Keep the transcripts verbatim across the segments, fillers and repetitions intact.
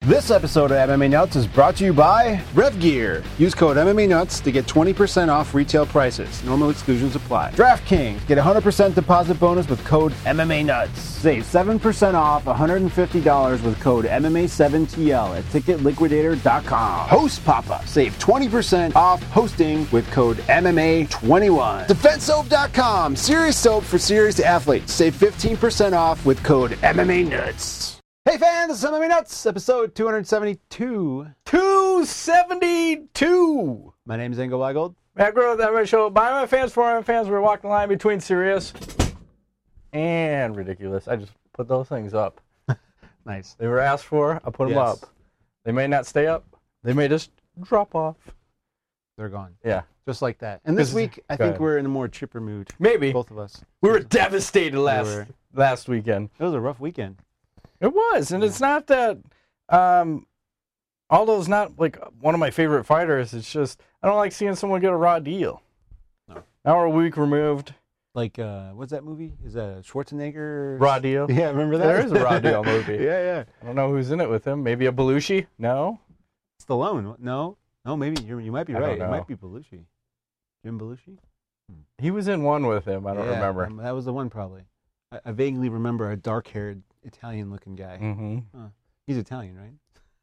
This episode of M M A Nuts is brought to you by Rev Gear. Use code M M A Nuts to get twenty percent off retail prices. Normal exclusions apply. DraftKings. Get a one hundred percent deposit bonus with code M M A Nuts. Save seven percent off one hundred fifty dollars with code M M A seven T L at ticket liquidator dot com. Host Papa. Save twenty percent off hosting with code M M A twenty-one. defense soap dot com. Serious soap for serious athletes. Save fifteen percent off with code M M A Nuts. Hey fans, this is M M A Nuts, episode two seventy-two. two seventy-two! My name is Engel Weigold. Matt Grove, that right show. By my fans, for my fans, we're walking the line between serious and ridiculous. I just put those things up. Nice. They were asked for, I put them Yes. up. They may not stay up. They may just drop off. They're gone. Yeah. Just like that. And this This- week, I go think ahead. we're in a more chipper mood. Maybe. Both of us. We were devastated last were. last weekend. It was a rough weekend. It was, and it's not that um, Aldo's not like one of my favorite fighters. It's just I don't like seeing someone get a raw deal. No. Now we're a week removed. Like, uh, what's that movie? Is that a Schwarzenegger? Raw deal. Yeah, remember that? There is a raw deal movie. yeah, yeah. I don't know who's in it with him. Maybe a Belushi? No. Stallone. No? No, maybe. You're, you might be I don't right. It know. might be Belushi. Jim Belushi? He was in one with him. I don't Yeah, remember. um, that was the one, probably. I, I vaguely remember a dark-haired, Italian-looking guy. Mm-hmm. Huh. He's Italian, right?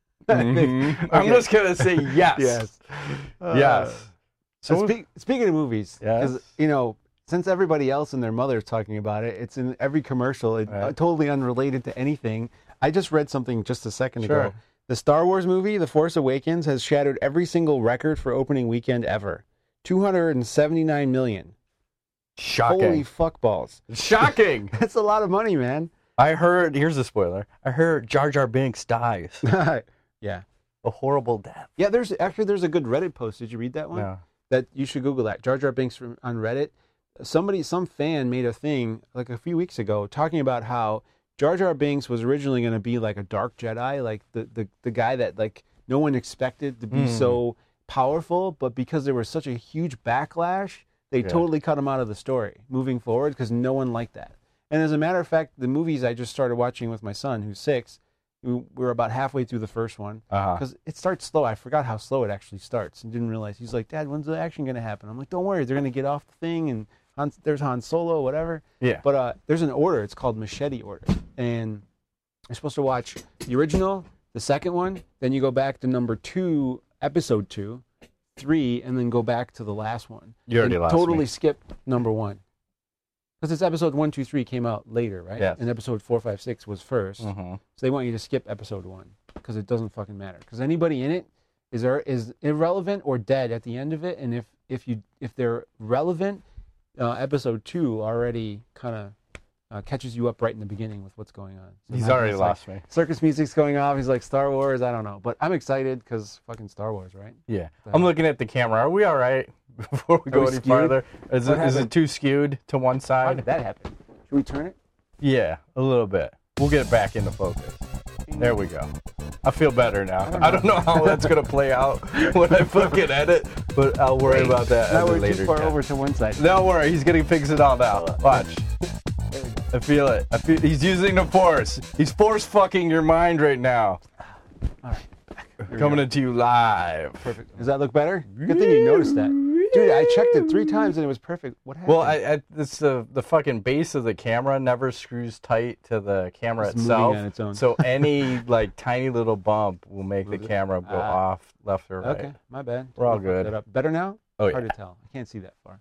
Mhm. I'm Okay. just going to say yes. Yes. Yes. So So, speak, speaking of movies, Yes. because you know, since everybody else and their mother is talking about it, it's in every commercial. It, Right. uh, totally unrelated to anything. I just read something just a second Sure. ago. The Star Wars movie, The Force Awakens, has shattered every single record for opening weekend ever. two hundred seventy-nine million. shocking. Holy fuck balls. Shocking. That's a lot of money, man. I heard, here's a spoiler. I heard Jar Jar Binks dies. yeah. A horrible death. Yeah, there's actually there's a good Reddit post. Did you read that one? No. That you should Google that. Jar Jar Binks from, on Reddit. Somebody, some fan made a thing like a few weeks ago talking about how Jar Jar Binks was originally going to be like a dark Jedi, like the, the, the guy that like no one expected to be Mm. so powerful, but because there was such a huge backlash, they Yeah. totally cut him out of the story moving forward because no one liked that. And as a matter of fact, the movies I just started watching with my son, who's six, we we're about halfway through the first one. Uh-huh. Because it starts slow. I forgot how slow it actually starts and didn't realize. He's like, Dad, when's the action going to happen? I'm like, don't worry. They're going to get off the thing and Han, there's Han Solo, whatever. Yeah. But uh, there's an order. It's called Machete Order. And you're supposed to watch the original, the second one, then you go back to number two, episode two, three, and then go back to the last one. You already And lost totally me. skip number one. Because it's episode one, two, three came out later, right? Yes. And episode four, five, six was first. Mm-hmm. So they want you to skip episode one because it doesn't fucking matter. Because anybody in it is there is irrelevant or dead at the end of it, and if if you if they're relevant, uh, episode two already kind of uh, catches you up right in the beginning with what's going on. So He's now already it's like, lost me. circus music's going off. He's like Star Wars. I don't know, but I'm excited because fucking Star Wars, right? Yeah. So- I'm looking at the camera. Are we all right before we Are go we any skewed? farther? Is What it, is it happened? too skewed to one How side? did that happen? Should we turn it? Yeah, a little bit. We'll get it back into focus. There we go. I feel better now. I don't I don't know how that's going to play out when I fucking edit, but I'll worry about that Now at a we're later too far time. over to one side. Don't worry, he's getting fix it all now. Watch. There we go. I feel it. I feel, he's using the force. He's force fucking your mind right now. All right. Here we Coming go. into you live. Perfect. Does that look better? Good thing you noticed that. Dude, I checked it three times and it was perfect. What happened? Well, I, I it's the the fucking base of the camera never screws tight to the camera It's moving itself. on its own. So any like tiny little bump will make the Move it. camera go Ah. off left or right. Okay, my bad. We're all I fucked good. that up. Better now? Oh Hard yeah, to tell. I can't see that far.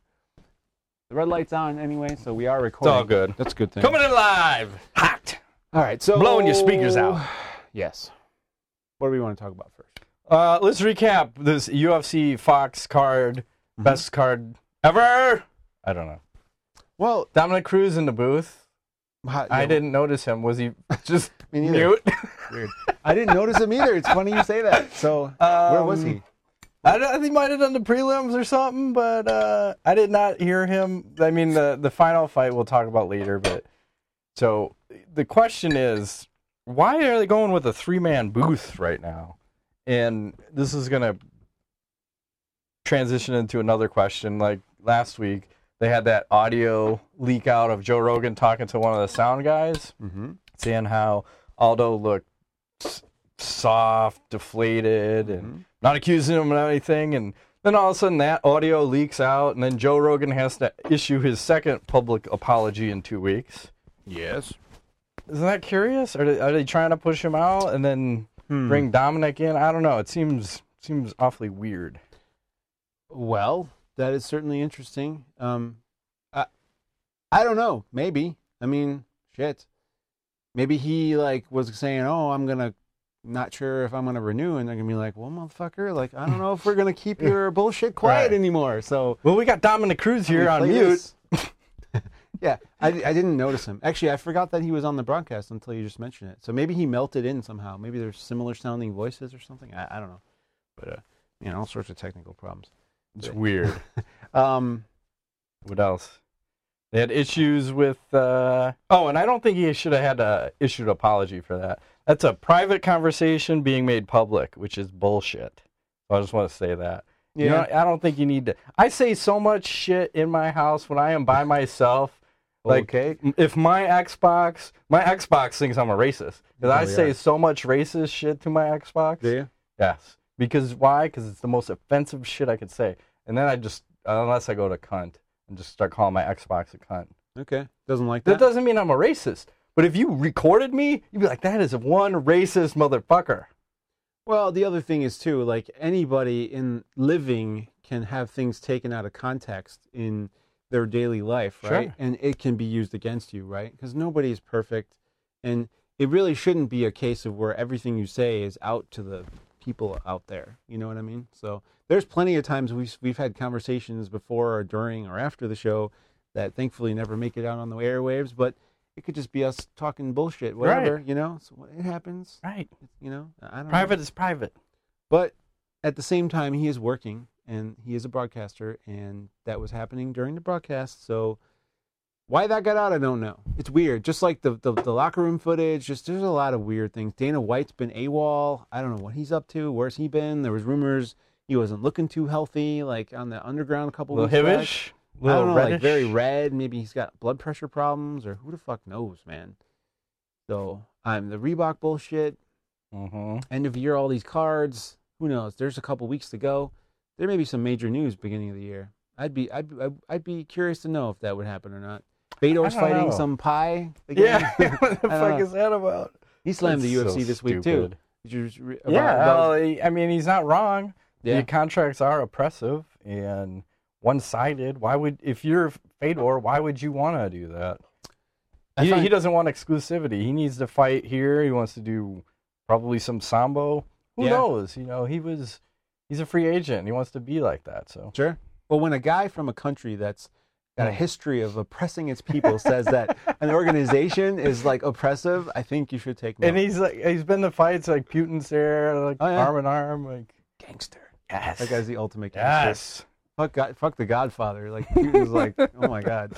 The red light's on anyway, so we are it's recording. all good. That's a good thing. Coming in live, hot, All right, so blowing your speakers out. Yes. What do we want to talk about first? Uh, let's recap this U F C Fox card, Mm-hmm. best card ever. I don't know. Well, Dominic Cruz in the booth. how- I yeah, didn't notice him. Was he just Me neither. mute? Weird. I didn't notice him either. It's funny you say that. So, where was he? Um, I, don't- I think he might have done the prelims or something, but uh, I did not hear him. I mean, the, the final fight we'll talk about later. But so the question is, why are they going with a three-man booth right now? And this is going to transition into another question. Like last week, they had that audio leak out of Joe Rogan talking to one of the sound guys, Mm-hmm. saying how Aldo looked soft, deflated, and Mhm. not accusing him of anything. And then all of a sudden that audio leaks out, and then Joe Rogan has to issue his second public apology in two weeks. Yes. Isn't that curious? Are they, are they trying to push him out and then Hmm. bring Dominic in? I don't know. It seems seems awfully weird. Well, that is certainly interesting. Um, I, I don't know. Maybe. I mean, shit. Maybe he like was saying, "Oh, I'm gonna, not sure if I'm gonna renew," and they're gonna be like, "Well, motherfucker, like I don't know if we're gonna keep your bullshit quiet Right. anymore." So Well, we got Dominic Cruz here on play mute. this. Yeah, I, I didn't notice him. Actually, I forgot that he was on the broadcast until you just mentioned it. So maybe he melted in somehow. Maybe there's similar sounding voices or something. I, I don't know. But, uh, you know, all sorts of technical problems. It's weird. Um, What else? They had issues with. Uh... Oh, and I don't think he should have had a issued apology for that. That's a private conversation being made public, which is bullshit. So I just want to say that. yeah. You know, I don't think you need to. I say so much shit in my house when I am by myself. Like, okay. if my Xbox, my Xbox thinks I'm a racist. Because I Oh, yeah. say so much racist shit to my Xbox. Do you? Yes. Because why? Because it's the most offensive shit I could say. And then I just, unless I go to cunt, and just start calling my Xbox a cunt. Okay. Doesn't like That that? doesn't mean I'm a racist. But if you recorded me, you'd be like, that is one racist motherfucker. Well, the other thing is, too, like, anybody in living can have things taken out of context in their daily life, right? Sure. And it can be used against you, right? Because nobody is perfect. And it really shouldn't be a case of where everything you say is out to the people out there. You know what I mean? So there's plenty of times we've, we've had conversations before or during or after the show that thankfully never make it out on the airwaves, but it could just be us talking bullshit, whatever, Right. you know? So it happens, Right. you know? I don't know. Private is private. But at the same time, he is working, and he is a broadcaster, and that was happening during the broadcast. So why that got out, I don't know. It's weird. Just like the, the, the locker room footage, just there's a lot of weird things. Dana White's been AWOL. I don't know what he's up to. Where's he been? There was rumors he wasn't looking too healthy, like on the underground a couple Little weeks back. hivish. I don't know, like reddish. very red. Maybe he's got blood pressure problems, or who the fuck knows, man. So I'm um, the Reebok bullshit. Mm-hmm. End of year, all these cards. Who knows? There's a couple weeks to go. There may be some major news beginning of the year. I'd be, I'd, I'd, I'd be curious to know if that would happen or not. Fedor's I don't fighting know. some pie again. Yeah. What the I don't fuck know. is that about? He slammed That's the U F C so this week stupid. too. Did you just re- about- Yeah, about- well, he- I mean, he's not wrong. Yeah. The contracts are oppressive and one-sided. Why would, if you're Fedor, why would you want to do that? I He, find- he doesn't want exclusivity. He needs to fight here. He wants to do probably some sambo. Who Yeah. knows? You know, he was, he's a free agent. He wants to be like that. So Sure. Well, when a guy from a country that's got a Mm. history of oppressing its people says that an organization is like oppressive, I think you should take note. and he's like, he's been to fights like Putin's there, like Oh, yeah. arm in arm, like gangster. yes, That guy's the ultimate gangster. yes, Fuck, God, fuck the Godfather. Like Putin's like, oh my God.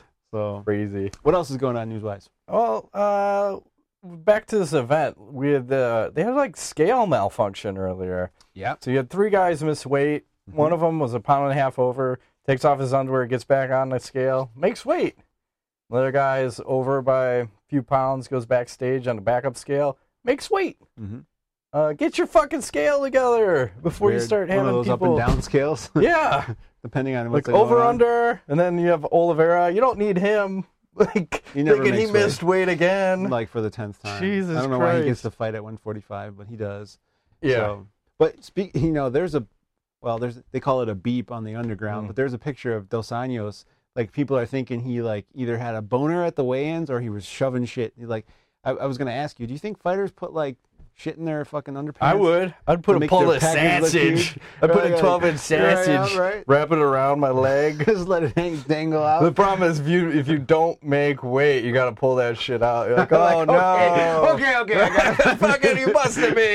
So, crazy. what else is going on news-wise? Well, uh, back to this event. We had the they had like scale malfunction earlier. Yeah. So you had three guys miss weight. Mhm. One of them was a pound and a half over. Takes off his underwear, gets back on the scale, makes weight. The other guy is over by a few pounds, goes backstage on the backup scale, makes weight. Mm-hmm. Uh, get your fucking scale together before you start One having of those people. up and down scales, Yeah, depending on like what's going over on. under, and then you have Oliveira. You don't need him. Like He never thinking he makes weight. missed weight again. Like for the tenth time. Jesus I don't know why he gets Christ. to fight at one forty-five, but he does. yeah. So, but speak, you know, there's a, well, there's they call it a beep on the underground, Mm. but there's a picture of Dos Anjos. Like people are thinking he like either had a boner at the weigh-ins or he was shoving shit. He, like, I, I was gonna ask you, do you think fighters put like shit in their fucking underpants? I would. I'd put To a make pull their of package look sausage. huge? I'd put Right, a right. twelve inch Yeah, sausage, yeah, right. wrap it around my leg. Just let it hang, dangle out. The problem is if you if you don't make weight, you gotta pull that shit out. You're like, oh Like, no. okay, okay, I got it. Fucking you busted me.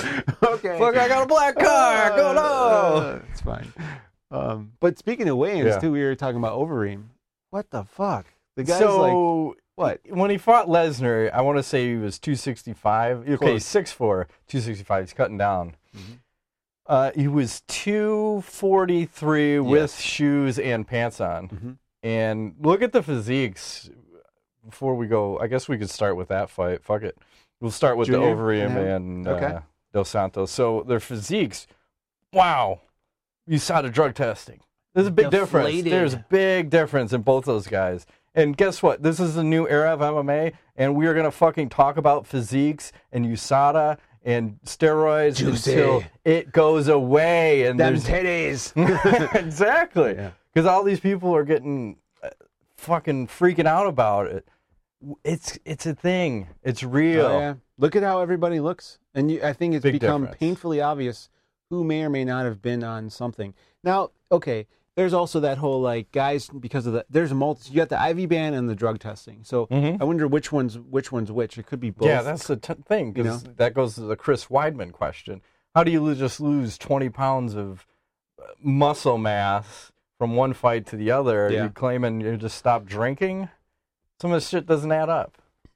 Okay. Fuck, I got a black car. Go no. Uh, it's fine. Um, but speaking of weigh-ins Yeah. too, we were talking about Overeem. What the fuck? The guy's like, So what? when he fought Lesnar, I want to say he was two sixty-five. Okay, Close. six four, two sixty-five. He's cutting down. Mhm. Uh, he was two forty-three with Yes. shoes and pants on. Mhm. And look at the physiques before we go. I guess we could start with that fight. Fuck it. We'll start with Junior? the Overeem Yeah. and Okay. uh, Dos Santos. So their physiques, wow. You saw the drug testing. There's a big difference. Deflated. There's a big difference in both those guys. And guess what? This is a new era of M M A, and we are going to fucking talk about physiques and U S A D A and steroids Juicy. until it goes away. And Them there's- titties. exactly. Yeah. Because all these people are getting uh, fucking freaking out about it. It's it's a thing. It's real. Oh, yeah. Look at how everybody looks. And you, I think it's Big become difference. painfully obvious who may or may not have been on something. Now, okay, there's also that whole, like, guys, because of the, there's a multi, you got the I V ban and the drug testing. So Mhm. I wonder which one's which one's which. It could be both. Yeah, that's the t- thing. You Because that goes to the Chris Weidman question. How do you lo- just lose twenty pounds of uh, muscle mass from one fight to the other? Yeah. You're claiming you just stopped drinking? Some of this shit doesn't add up.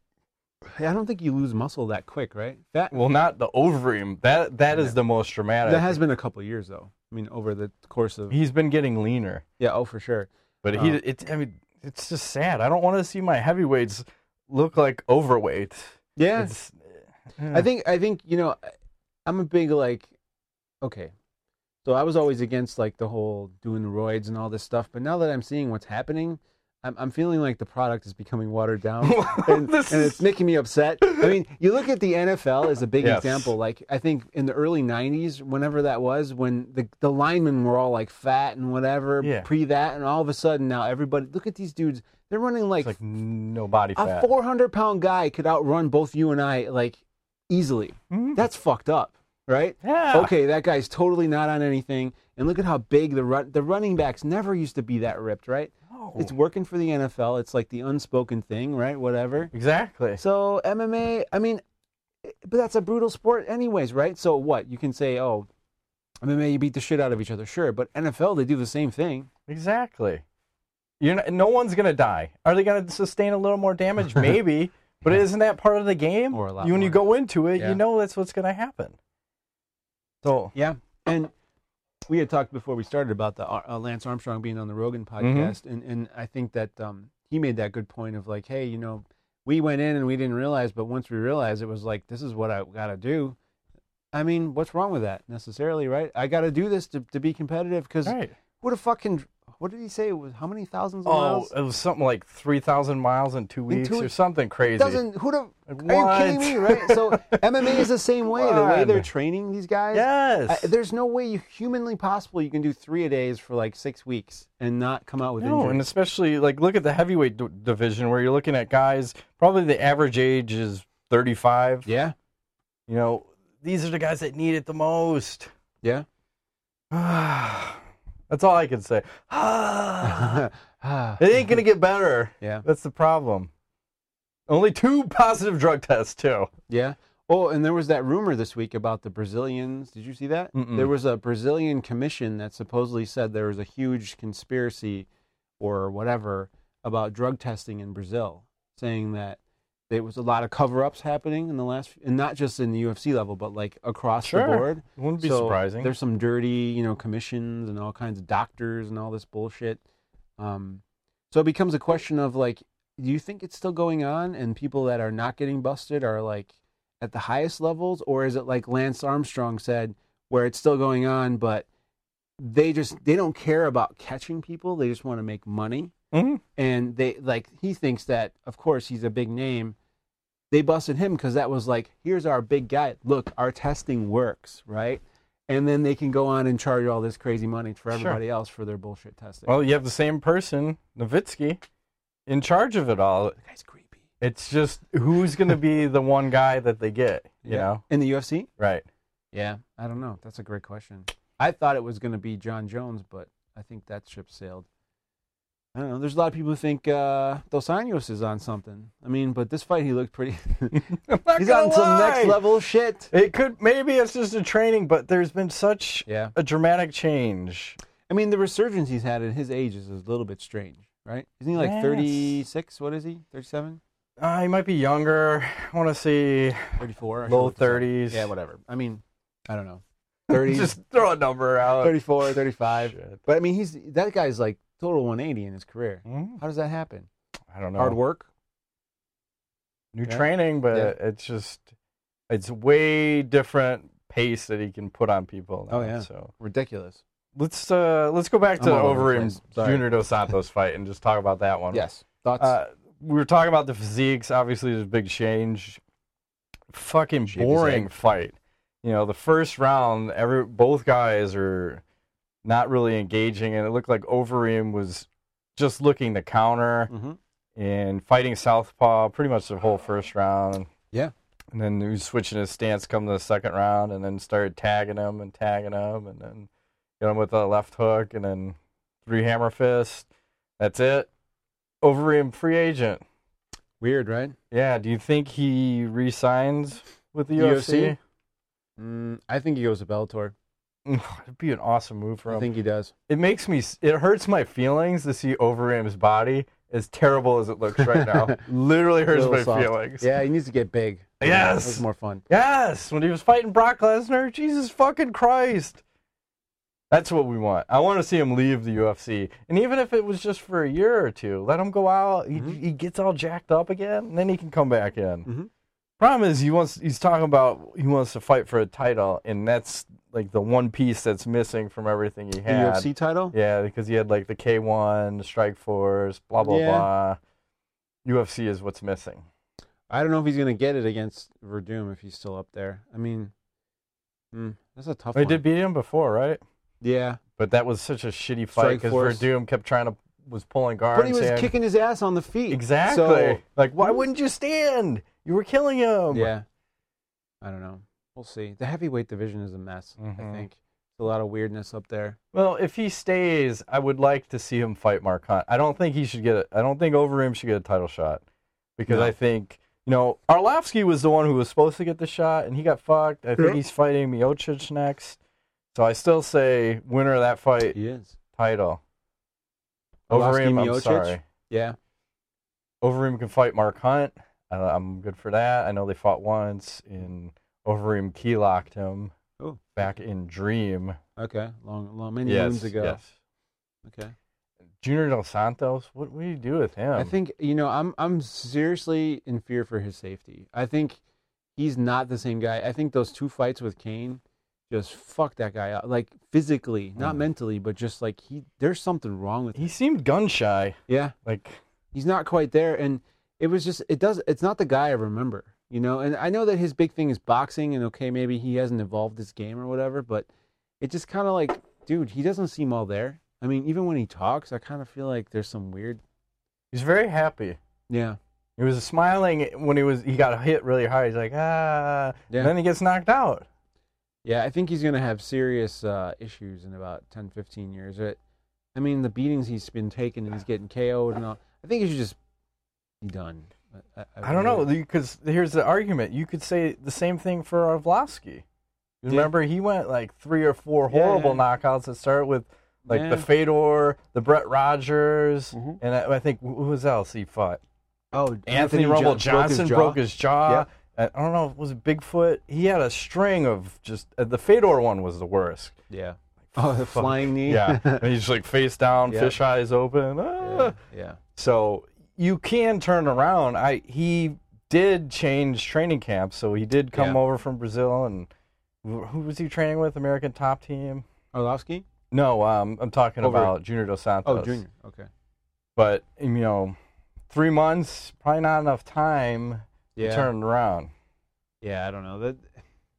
I don't think you lose muscle that quick, right? That Well, not the Overeem. That That is the most dramatic. that has been a couple of years, though. I mean, over the course of, He's been getting leaner. yeah, oh, for sure. But he, Oh. it's, I mean, it's just sad. I don't want to see my heavyweights look like overweight. Yeah. It's, I think I think you know, I'm a big like, okay, so I was always against like the whole doing the roids and all this stuff, but now that I'm seeing what's happening, I'm I'm feeling like the product is becoming watered down, and, This and is- it's making me upset. I mean, you look at the N F L as a big Yes. example. Like I think in the early nineties, whenever that was, when the the linemen were all like fat and whatever, Yeah. pre that, and all of a sudden now everybody look at these dudes. They're running like, it's like no body a fat. four hundred pound guy could outrun both you and I like easily. Mhm. That's fucked up, right? Yeah. Okay, that guy's totally not on anything. And look at how big the run the running backs never used to be that ripped, right? No. It's working for the N F L. It's like the unspoken thing, right? Whatever. Exactly. So M M A, I mean, but that's a brutal sport anyways, right? So what? You can say, oh, M M A, you beat the shit out of each other, sure. But N F L, they do the same thing. Exactly. You're not, no one's gonna die. Are they gonna sustain a little more damage? Maybe, but isn't that part of the game? Or a lot you, when you more. go into it, Yeah. you know that's what's gonna happen. So Yeah, and we had talked before we started about the uh, Lance Armstrong being on the Rogan podcast, and, and I think that um, he made that good point of like, hey, you know, we went in and we didn't realize, but once we realized, it was like, this is what I got to do. I mean, what's wrong with that necessarily, right? I got to do this to, to be competitive because right. what a fucking, what did he say? It was how many thousands of Oh, miles? it was something like three thousand miles in two weeks two or weeks? something crazy. Doesn't who the Like, are you kidding what? me, right? So M M A is the same way. The way Come they're on. training these guys. Yes. I, there's no way you, humanly possible you can do three a days for like six weeks and not come out with No, and injuries. especially like look at the heavyweight d- division where you're looking at guys. Probably the average age is thirty-five. Yeah, You know, these are the guys that need it the most. yeah. That's all I can say. Ah, It ain't gonna get better. yeah, That's the problem. Only two positive drug tests too. yeah. Oh, and there was that rumor this week about the Brazilians. Did you see that? Mm-mm. There was a Brazilian commission that supposedly said there was a huge conspiracy or whatever about drug testing in Brazil, saying that there was a lot of cover-ups happening in the last, and not just in the U F C level, but like across Sure. the board. Wouldn't be So surprising. There's some dirty, you know, commissions and all kinds of doctors and all this bullshit. Um, so it becomes a question of like, do you think it's still going on and people that are not getting busted are like at the highest levels, or is it like Lance Armstrong said, where it's still going on, but they just they don't care about catching people, they just want to make money, Mhm. and they like he thinks that of course he's a big name. They busted him because that was like, here's our big guy. Look, our testing works, right? And then they can go on and charge all this crazy money for Sure. everybody else for their bullshit testing. Well, you have the same person, Nowitzki, in charge of it all. that guy's creepy. It's just who's going to be the one guy that they get, you know? In the U F C? Right. Yeah, I don't know. That's a great question. I thought it was going to be John Jones, but I think that ship sailed. I don't know. There's a lot of people who think uh, Dos Anjos is on something. I mean, but this fight he looked pretty. I'm not He's gonna on some lie. next level shit. It could, maybe it's just a training, but there's been such Yeah. a dramatic change. I mean, the resurgence he's had at his age is a little bit strange, right? Isn't he like Yes. thirty-six? What is he? thirty-seven? Uh, he might be younger. I want to say thirty-four? I should low look this up. thirties. Yeah, whatever. I mean, I don't know. thirty, Just throw a number out. thirty-four, thirty-five. Shit. But I mean, he's that guy's like total one eighty in his career. Mhm. How does that happen? I don't know. Hard work? New Yeah. training, but Yeah. it's just it's way different pace that he can put on people now, Oh yeah, so ridiculous. let's uh let's go back to I'm all over the Overeem place. Sorry. Junior Dos Santos fight and just talk about that one. Yes, thoughts? Uh, we were talking about the physiques. Obviously, there's a big change. Fucking Shape his boring head. fight. You know, the first round, every both guys are not really engaging, and it looked like Overeem was just looking to counter mm-hmm. and fighting southpaw pretty much the whole first round. Yeah. And then he was switching his stance come to the second round, and then started tagging him and tagging him, and then got him with a left hook, and then three hammer fist. That's it. Overeem free agent. Weird, right? Yeah. Do you think he re-signs with the U F C? U F C? Mm, I think he goes to Bellator. It'd be an awesome move for him. I think he does. It makes me. It hurts my feelings to see Overeem's body as terrible as it looks right now. Literally hurts Little my soft. feelings. Yeah, he needs to get big. Yes. That's more fun. Yes, when he was fighting Brock Lesnar, Jesus fucking Christ. That's what we want. I want to see him leave the U F C. And even if it was just for a year or two, let him go out, he, Mhm. he gets all jacked up again, and then he can come back in. Mhm. Problem is, he wants he's talking about he wants to fight for a title, and that's like the one piece that's missing from everything he The had. U F C title? Yeah, because he had like the K one, the Strike Force, blah, blah, Yeah. blah. U F C is what's missing. I don't know if he's going to get it against Verdum if he's still up there. I mean, mm, that's a tough They one. did beat him before, right? Yeah. But that was such a shitty fight Strike because Force. Verdum kept trying to was pulling guards. But he was saying- kicking his ass on the feet. Exactly. So, Like, why wouldn't you stand? You were killing him. yeah. I don't know. We'll see. The heavyweight division is a mess, Mhm. I think. There's a lot of weirdness up there. Well, if he stays, I would like to see him fight Mark Hunt. I don't think he should get it. I don't think Overeem should get a title shot because No. I think, you know, Arlovsky was the one who was supposed to get the shot and he got fucked. I think Yeah. he's fighting Miocic next. So I still say winner of that fight, He is. title. Arlovsky, Overeem, I'm Miocic? sorry. Yeah. Overeem can fight Mark Hunt. I, I'm good for that. I know they fought once, and Overeem key locked him Oh. back in Dream. Okay. Long, long, many Yes, moons ago. yes. Okay. Junior Dos Santos, what, what do you do with him? I think, you know, I'm I'm seriously in fear for his safety. I think he's not the same guy. I think those two fights with Kane just fucked that guy up. Like physically, not Mm. mentally, but just like he there's something wrong with he him. seemed gun shy. Yeah. Like, He's not quite there, and it was just it does it's not the guy I remember, you know. And I know that his big thing is boxing, and okay, maybe he hasn't evolved his game or whatever, but it just kind of like, dude, he doesn't seem all there. I mean, even when he talks, I kind of feel like there's some weird. he's very happy. Yeah, He was smiling when he was he got hit really hard. He's like, ah. Yeah. And then he gets knocked out. yeah. I think he's gonna have serious uh, issues in about ten, fifteen years. It, I mean, the beatings he's been taking and he's getting K O'd and all. I think he should just be done. I, I don't know, because here's the argument. You could say the same thing for Arlovsky. Yeah. Remember, he went like three or four Yeah. horrible knockouts that started with like Yeah. the Fedor, the Brett Rogers, Mhm. and I, I think who was else he fought? Oh, Anthony, Rumble Jo- broke his Johnson jaw. broke his jaw. Yeah. I I don't know, was it Bigfoot? He had a string of just uh, the Fedor one was the worst. Yeah. Oh, the Fuck. flying knee. Yeah, and he's like face down, Yeah. fish eyes open. Ah. yeah. Yeah. So you can turn around. I he did change training camps, so he did come Yeah. over from Brazil, and wh- who was he training with? American Top Team? Arlovsky? No, um, I'm talking Over- about Junior Dos Santos. Oh, Junior. Okay. But you know, three months probably not enough time Yeah. to turn it around. Yeah, I don't know. That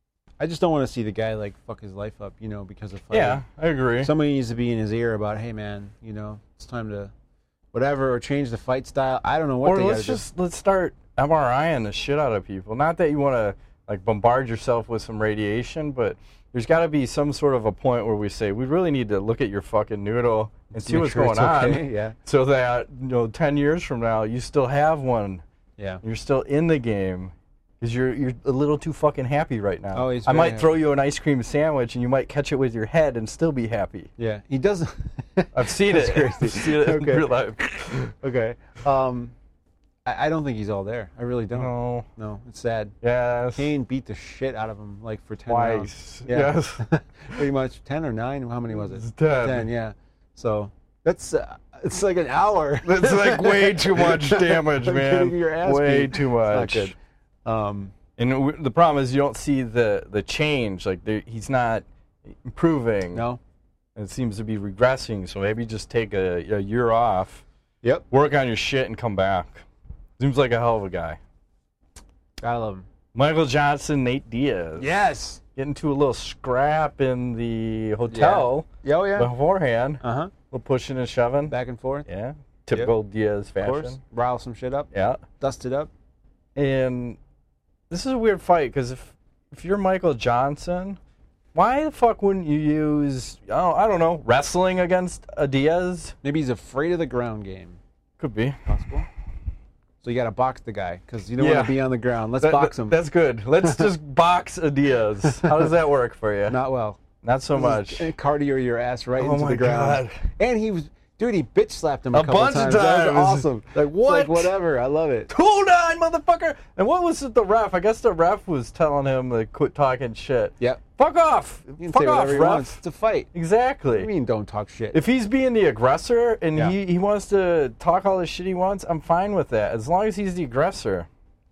I just don't want to see the guy like fuck his life up, you know, because of fighting. Yeah, I agree. Somebody needs to be in his ear about, hey man, you know, it's time to whatever or change the fight style. I don't know what or they let's gotta just let's start MRIing the shit out of people. Not that you want to like bombard yourself with some radiation, but there's got to be some sort of a point where we say we really need to look at your fucking noodle and do. see Make what's sure going it's on, okay. Yeah. so that you know, ten years from now you still have one. Yeah. You're still in the game. Because you're you're a little too fucking happy right now. Oh, he's I very might happy. throw you an ice cream sandwich and you might catch it with your head and still be happy. Yeah. He doesn't I've seen it. That's crazy. I've seen it Okay. in real life. Okay. Um I, I don't think he's all there. I really don't. No. No, it's sad. Yes. Kane beat the shit out of him like for ten rounds. Twice. Yeah. Yes. Pretty much ten or nine. How many was it? It's ten. Ten. Yeah. So that's uh, it's like an hour. That's like way too much damage, Like man. getting your ass Way beat. too It's much. not good. Um, And w- the problem is you don't see the, the change. Like, there- he's not improving. No. It seems to be regressing. So maybe just take a, a year off. Yep. Work on your shit and come back. Seems like a hell of a guy. I love him. Michael Johnson, Nate Diaz. Yes. Get into a little scrap in the hotel Yeah. Oh, yeah. beforehand. Uh-huh. A little pushing and shoving. Back and forth. Yeah. Typical Diaz Of fashion. course. Rile some shit up. Yeah. Dust it up. And this is a weird fight because if, if you're Michael Johnson, why the fuck wouldn't you use, oh, I don't know, wrestling against a Diaz? Maybe he's afraid of the ground game. Could be. Possible. So you got to box the guy because you don't Yeah. want to be on the ground. Let's That- box that- him. That's good. Let's just box a Diaz. How does that work for you? Not well. Not so much. And cardio your ass right Oh into my the ground. God. And he was, dude, he bitch slapped him a, A couple bunch of times. That was times. awesome. Like, It's what? Like, whatever. I love it. Hold on, motherfucker! And what was it the ref? I guess the ref was telling him to quit talking shit. Yep. Fuck off! You can Fuck say off, whatever he ref! wants. It's a fight. Exactly. What do you mean don't talk shit? If he's being the aggressor and Yeah. he, he wants to talk all the shit he wants, I'm fine with that. As long as he's the aggressor.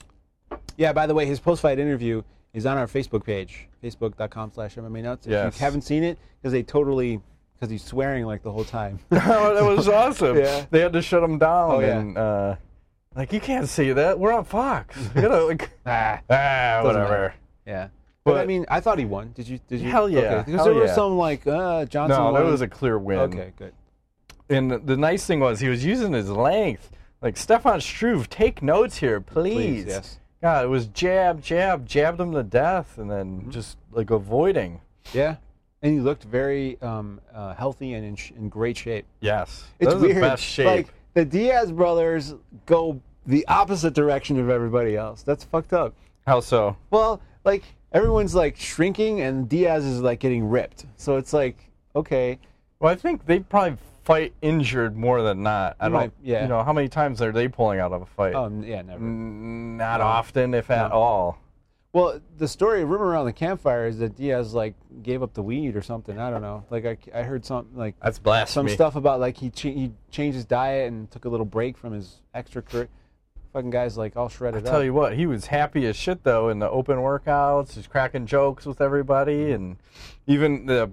Yeah, by the way, his post-fight interview is on our Facebook page, facebook.com slash MMA Nuts. If Yes. you haven't seen it, because they totally, because he's swearing like the whole time. Oh, that was awesome. Yeah. They had to shut him down. Oh, yeah. And, uh, like, you can't say that. We're on Fox. You gotta, like, ah, ah, doesn't whatever. matter. Yeah. But, But- I mean, I thought he won. Did you? Did you? Hell yeah. Okay. Because Hell there was yeah. some like uh, Johnson. No, won. that was a clear win. Okay, good. And the, the nice thing was he was using his length. Like, Stefan Struve, take notes here, please. Please, yes. God, it was jab, jab, jabbed him to death, and then Mm-hmm. just, like, avoiding. Yeah, and he looked very um, uh, healthy and in, sh- in great shape. Yes. It's that was weird. the best shape. Like the Diaz brothers go the opposite direction of everybody else. That's fucked up. How so? Well, like everyone's like shrinking, and Diaz is like getting ripped. So it's like, okay, Well, I think they probably fight injured more than not. I You don't, might- yeah. You know, how many times are they pulling out of a fight? oh yeah, never. Mm, Not No. often, if at No. all. Well, the story, rumor around the campfire is that Diaz like gave up the weed or something. I don't know. Like I, I heard something like That's some blasphemy. stuff about like he ch- he changed his diet and took a little break from his extracurricular. Fucking guy's like all shredded I up. tell you what, he was happy as shit though in the open workouts. He's cracking jokes with everybody, and even the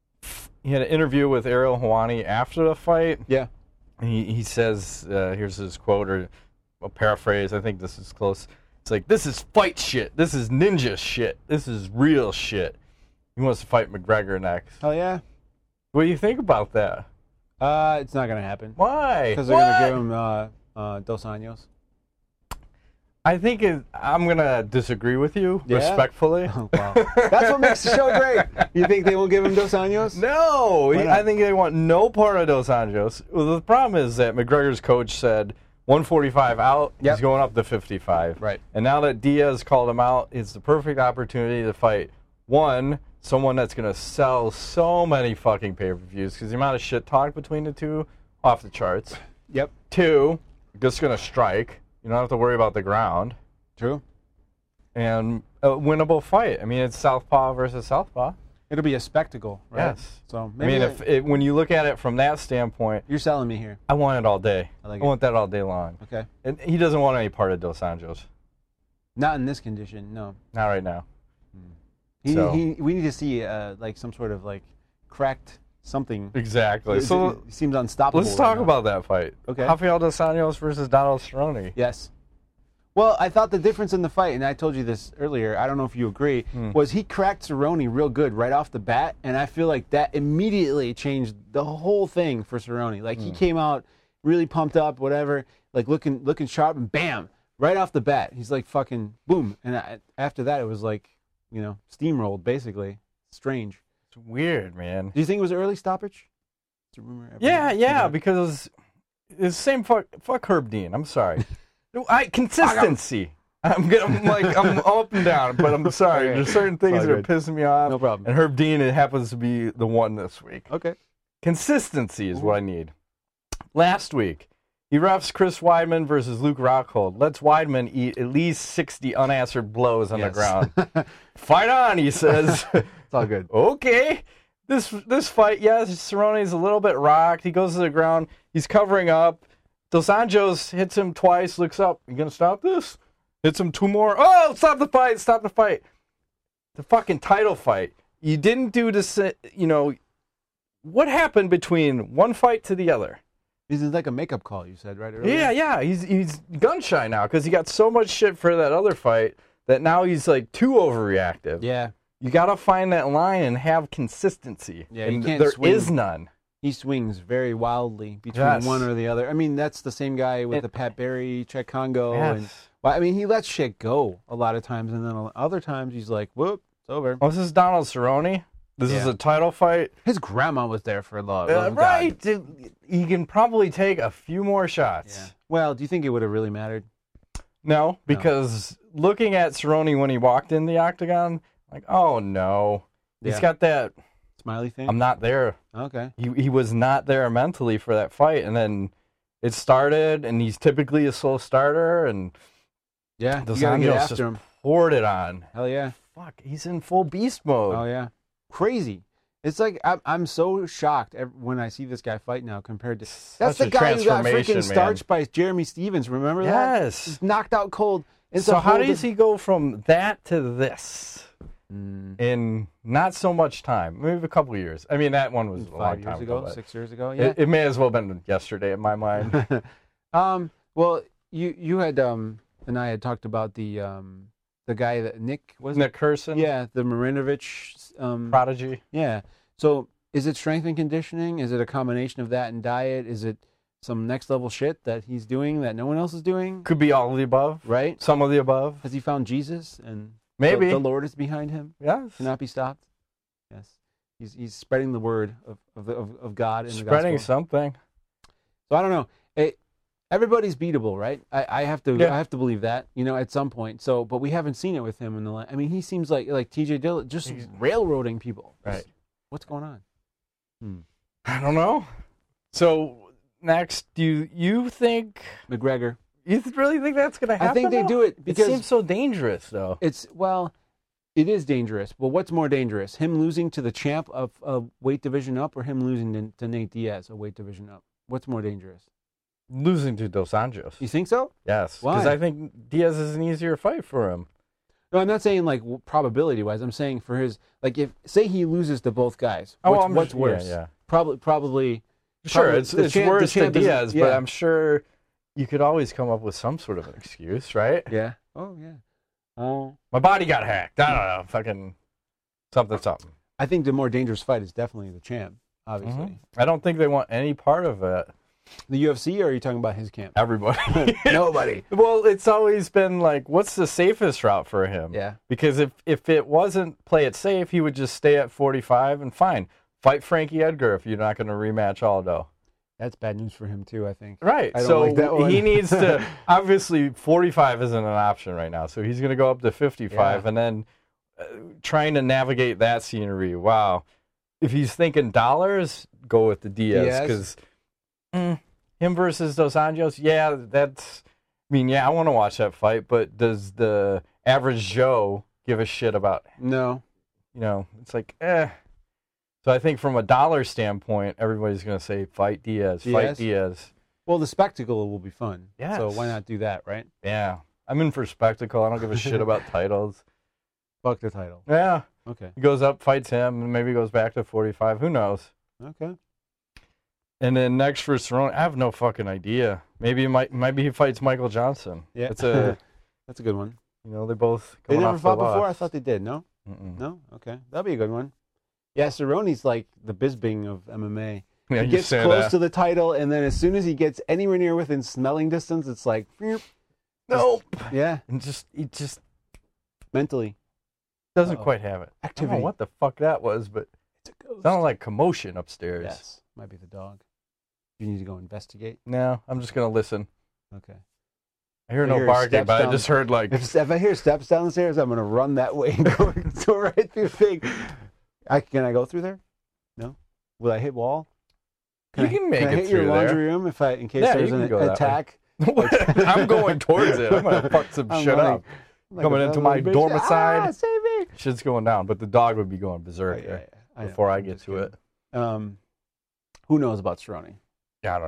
he had an interview with Ariel Helwani after the fight. Yeah. He he says, uh, here's his quote, or a paraphrase. I think this is close. It's like, this is fight shit. This is ninja shit. This is real shit. He wants to fight McGregor next. Hell yeah. What do you think about that? Uh, it's not gonna happen Why? because they're What? gonna give him uh, uh, Dos Anjos. I think it, I'm gonna disagree with you Yeah? respectfully. Oh, wow. That's what makes the show great. You think they won't give him Dos Anjos? No, Why he- not? I think they want no part of Dos Anjos. Well, the problem is that McGregor's coach said one forty-five out, Yep. he's going up to fifty-five. Right. And now that Diaz called him out, it's the perfect opportunity to fight, one, someone that's going to sell so many fucking pay-per-views because the amount of shit talk between the two, off the charts. Yep. Two, just going to strike. You don't have to worry about the ground. True. And a winnable fight. I mean, it's southpaw versus southpaw. It'll be a spectacle, right? Yes. So I maybe mean, I- if it, when you look at it from that standpoint, you're selling me here. I want it all day. I like I it. want that all day long. Okay. And he doesn't want any part of Dos Anjos. Not in this condition. No. Not right now. He, So- he, we need to see uh, like some sort of like cracked something. Exactly. It- So it seems unstoppable. let's right talk now. about that fight. Okay. Rafael Dos Anjos versus Donald Cerrone. Yes. Well, I thought the difference in the fight, and I told you this earlier, I don't know if you agree, Hmm. was he cracked Cerrone real good right off the bat, and I feel like that immediately changed the whole thing for Cerrone. Like, Hmm. he came out really pumped up, whatever, like looking looking sharp, and bam, right off the bat, he's like fucking boom. And I, after that, it was like, you know, steamrolled, basically. Strange. It's weird, man. Do you think it was early stoppage? It's a rumor. Yeah, yeah, Okay. because it's the same fuck, fuck Herb Dean. I'm sorry. I consistency. I'm, get- I'm like I'm up and down, but I'm sorry. Okay. There's certain things all that are good. pissing me off. No problem. And Herb Dean, it happens to be the one this week. Okay. Consistency is what I need. Last week, he refs Chris Weidman versus Luke Rockhold. Lets Weidman eat at least sixty unanswered blows on Yes. the ground. Fight on, he says. It's all good. Okay. This this fight, yes, Cerrone's a little bit rocked. He goes to the ground. He's covering up. Dos Anjos hits him twice, looks up. You going to stop this? Hits him two more. Oh, stop the fight! Stop the fight! The fucking title fight. You didn't do this. You know, what happened between one fight to the other? This is like a makeup call, you said, right? Earlier? Yeah, yeah. He's he's gun shy now because he got so much shit for that other fight that now he's like too overreactive. Yeah. You gotta find that line and have consistency. Yeah, and you can't there swing. is none. He swings very wildly between Yes. one or the other. I mean, that's the same guy with It- the Pat Barry, Czech Congo. Yes. And, well, I mean, he lets shit go a lot of times, and then other times he's like, whoop, it's over. Oh, this is Donald Cerrone. This is Yeah. a title fight. His grandma was there for a lot. Uh, right. Dude, he can probably take a few more shots. Yeah. Well, do you think it would have really mattered? No, because looking at Cerrone when he walked in the octagon, like, oh no. He's Yeah. got that, Smiley thing? I'm not there. Okay. He he was not there mentally for that fight. And then it started, and he's typically a slow starter, and Yeah, Dos you gotta get Anjos after just him. poured it on. Hell yeah. Fuck, he's in full beast mode. Oh, yeah. Crazy. It's like, I'm, I'm so shocked ev- when I see this guy fight now compared to... That's Such the a guy who got transformation, freaking man. starched by Jeremy Stevens. Remember that? Yes. He's knocked out cold. It's So a how whole does diff- he go from that to this Mm, in not so much time? Maybe a couple of years. I mean, that one was a long five time years ago, but six years ago? Yeah. It, it may as well have been yesterday in my mind. um, well, you you had um and I had talked about the um the guy that Nick was Nick Curson, yeah the Marinovich um prodigy. yeah. So is it strength and conditioning? Is it a combination of that and diet? Is it some next level shit that he's doing that no one else is doing? Could be all of the above, Right? some of the above. Has he found Jesus and Maybe. the, the Lord is behind him? Yes. Cannot be stopped. Yes, he's he's spreading the word of of the, of, of God in the Spreading gospel. something. So I don't know. It, everybody's beatable, right? I, I have to. Yeah. I have to believe that. You know, at some point. So, but we haven't seen it with him in the. la- I mean, he seems like like T J Dillon, just He's- railroading people. Right. What's going on? Hmm. I don't know. So next, do you, you think McGregor. you th- really think that's going to happen? I think they though? do it because it seems so dangerous, though. it's well, it is dangerous. But what's more dangerous? Him losing to the champ of a weight division up, or him losing to, to Nate Diaz, a weight division up? What's more dangerous? Losing to Dos Anjos. You think so? Yes, Why? because I think Diaz is an easier fight for him. No, I'm not saying like probability wise. I'm saying for his like if say he loses to both guys. Oh, What's, I'm what's sure- worse? yeah, yeah. Probably probably. Sure, Probably it's the it's champ- the worse to champ is- Diaz, but yeah. I'm sure you could always come up with some sort of an excuse, right? Yeah. Oh yeah. Oh. My body got hacked. I don't know, fucking something, something. I think the more dangerous fight is definitely the champ. Obviously, Mhm. I don't think they want any part of it. the U F C, or are you talking about his camp? Everybody. Nobody. Well, it's always been like, what's the safest route for him? Yeah. Because if, if it wasn't play it safe, he would just stay at forty-five and fine. Fight Frankie Edgar if you're not going to rematch Aldo. That's bad news for him too. I think. Right. I don't so like that one. he needs to, obviously, forty-five isn't an option right now. So he's going to go up to fifty-five Yeah. and then uh, trying to navigate that scenery. Wow. If he's thinking dollars, go with the Diaz. Diaz? Because him versus Dos Anjos, yeah, that's, I mean, yeah, I want to watch that fight, but does the average Joe give a shit about, No. you know, it's like, eh. So I think from a dollar standpoint, everybody's going to say fight Diaz, fight Diaz? Diaz. Well, the spectacle will be fun. Yes. So why not do that, right? Yeah. I'm in for spectacle. I don't give a shit about titles. Fuck the title. Yeah. Okay. He goes up, fights him, and maybe goes back to forty-five. Who knows? Okay. And then next for Cerrone, I have no fucking idea. Maybe he might, maybe he fights Michael Johnson. Yeah. It's a, That's a good one. you know, they both. They coming never off fought the before. I loss. thought they did. No. Mm-mm. No. Okay. That'll be a good one. Yeah, Cerrone's like the Bisbing of M M A. Yeah, He you gets say close that. to the title, and then as soon as he gets anywhere near within smelling distance, it's like, "Beep." Nope. yeah, And just, he just mentally. doesn't Uh-oh. quite have it. I don't Activity. know what the fuck that was, but It's a ghost. it sounded like commotion upstairs. Yes, might be the dog. You need to go investigate. No, I'm just gonna listen. Okay. I hear I no hear barking, steps but I down- just heard like. If, if I hear steps downstairs, I'm gonna run that way and go, go right through the thing. I can I go through there? No. Will I hit wall? You I, can make I it hit through your there. laundry room if I in case Yeah, there's you an can go that way. attack? I'm going towards it. I'm gonna fuck some I'm shit running. up. Like Coming a into little my bitch. dormicide. Ah, save me! Shit's going down, but the dog would be going Oh, berserk yeah, yeah. know. before I I'm get just to it. kidding. Um, who knows about Cerrone? Yeah, I don't know.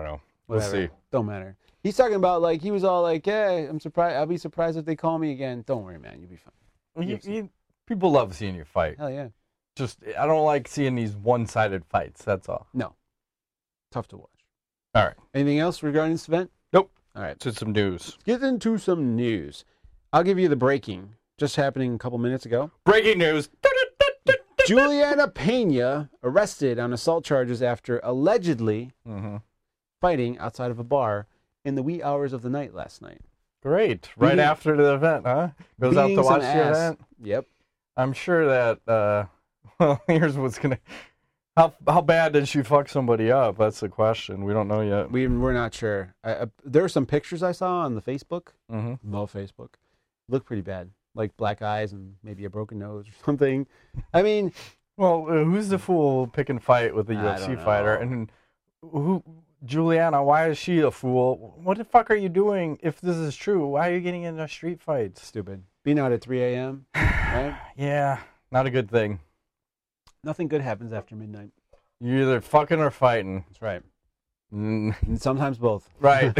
Whatever. We'll see. Don't matter. He's talking about like he was all like, "Hey, I'm surprised. I'll be surprised if they call me again." Don't worry, man. You'll be fine. You, you, people love seeing you fight. Hell yeah. Just I don't like seeing these one-sided fights. That's all. No. Tough to watch. All right. Anything else regarding this event? Nope. All right. To some news. Let's get into some news. I'll give you the breaking. Just happening a couple minutes ago. Breaking news. Juliana Pena arrested on assault charges after allegedly Mm-hmm. fighting outside of a bar in the wee hours of the night last night. Great. Right Beating- after the event, huh? Goes out Beating to some watch the ass. event. Yep. I'm sure that, uh, well, here's what's going to, how how bad did she fuck somebody up? That's the question. We don't know yet. We, we're not sure. I, I, there were some pictures I saw on the Facebook. Mm-hmm. No Facebook. Looked pretty bad. Like black eyes and maybe a broken nose or something. I mean, Well, uh, who's the fool pick and fight with the I U F C don't fighter? know. And who, Juliana, why is she a fool? What the fuck are you doing if this is true? Why are you getting into street fights? stupid. Being out at three a.m., right? Yeah, not a good thing. Nothing good happens after midnight. You're either fucking or fighting. That's right. Mm, And sometimes both. right.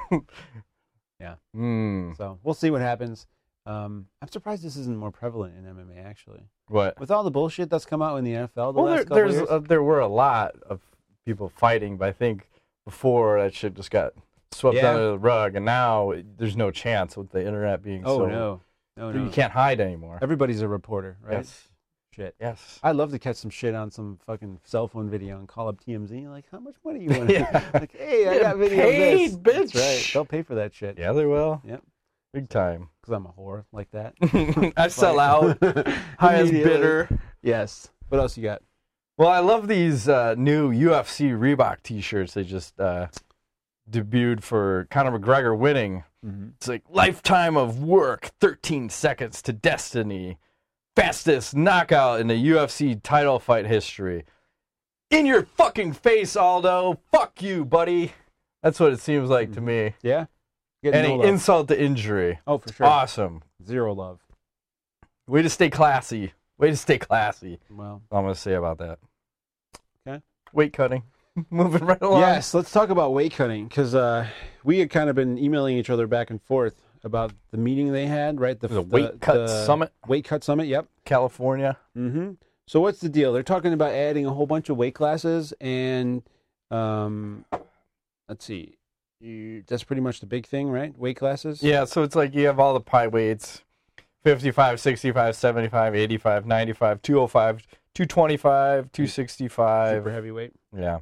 Yeah. Mm, So we'll see what happens. Um, I'm surprised this isn't more prevalent in M M A, actually. what? With all the bullshit that's come out in the N F L the Well, last there, couple there's years. uh, there were a lot of people fighting, but I think before that shit just got swept Yeah. under the rug, and now it- there's no chance with the internet being oh, so. no. No, no. You can't hide anymore. Everybody's a reporter, right? Yes. Shit. Yes. I'd love to catch some shit on some fucking cell phone video and call up T M Z. Like, how much money you want? Yeah. Like, hey, I Get got video paid, of this. That's bitch. right. They'll pay for that shit. Yeah, they will. Yep. Big time. Because I'm a whore like that. I sell out. Highest Immediately. bidder. Yes. What else you got? Well, I love these uh, new U F C Reebok T-shirts. They just uh, debuted for Conor McGregor winning. Mm-hmm. It's like lifetime of work, thirteen seconds to destiny, fastest knockout in the U F C title fight history. In your fucking face, Aldo. Fuck you, buddy. That's what it seems like to me. Yeah? Getting no Any love. insult to injury. Oh, for sure. Awesome. Zero love. Way to stay classy. Way to stay classy. Well, All I'm going to say about that. Okay. Weight cutting. Moving right along. yes, let's talk about weight cutting because uh, we had kind of been emailing each other back and forth about the meeting they had, right? The, The Weight Cut Summit. Weight Cut Summit, yep. California. Mm-hmm. So what's the deal? They're talking about adding a whole bunch of weight classes, and um, let's see, you, that's pretty much the big thing, right? Weight classes. Yeah, so it's like you have all the pie weights. fifty-five, sixty-five, seventy-five, eighty-five, ninety-five, two oh five, two twenty-five, two sixty-five. Super heavyweight. Yeah.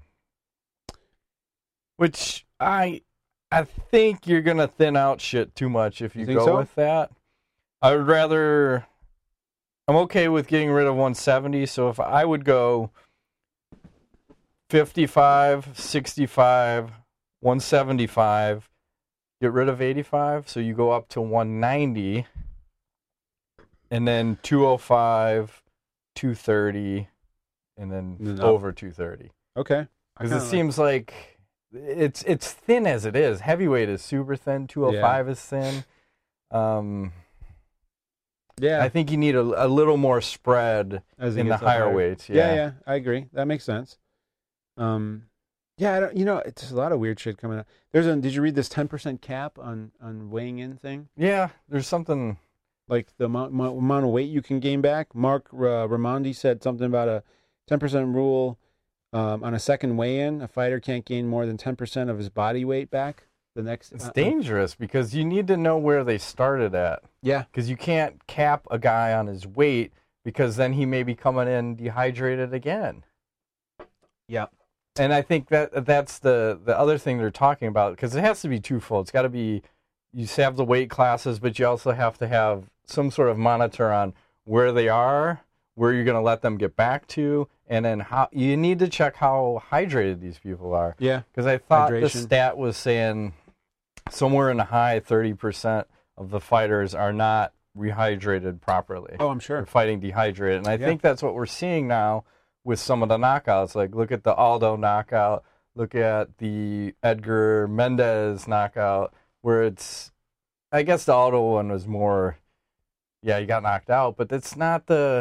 Which I I think you're going to thin out shit too much if you, You think go so? with that. I would rather I'm okay with getting rid of one seventy, so if I would go fifty-five, sixty-five, one seventy-five, get rid of eighty-five, so you go up to one ninety, and then two oh five, two thirty, and then And then up. over two thirty. Okay. I Because it kinda like- seems like it's it's thin as it is. Heavyweight is super thin. two oh five is thin. Um, yeah, I think you need a, a little more spread as it in the gets up higher weights. Yeah. Yeah. yeah, I agree. That makes sense. Um, yeah, I don't. You know, it's a lot of weird shit coming out. There's a. Did you read this ten percent cap on on weighing in thing? Yeah, there's something. Like the amount, amount amount of weight you can gain back. Mark uh, Raimondi said something about a ten percent rule um, on a second weigh-in. A fighter can't gain more than ten percent of his body weight back. The next, It's uh, dangerous because you need to know where they started at. Yeah, Because you can't cap a guy on his weight because then he may be coming in dehydrated again. yeah, And I think that that's the, the other thing they're talking about, because it has to be twofold. It's got to be, you have the weight classes, but you also have to have some sort of monitor on where they are, where you're going to let them get back to, and then how you need to check how hydrated these people are. yeah. Because I thought the Hydration. stat was saying somewhere in the high thirty percent of the fighters are not rehydrated properly. Oh, I'm They're sure. fighting dehydrated. And I Yeah. think that's what we're seeing now with some of the knockouts. Like, look at the Aldo knockout. Look at the Edgar Mendez knockout, where it's, I guess the Aldo one was more, yeah, he got knocked out, but it's not the,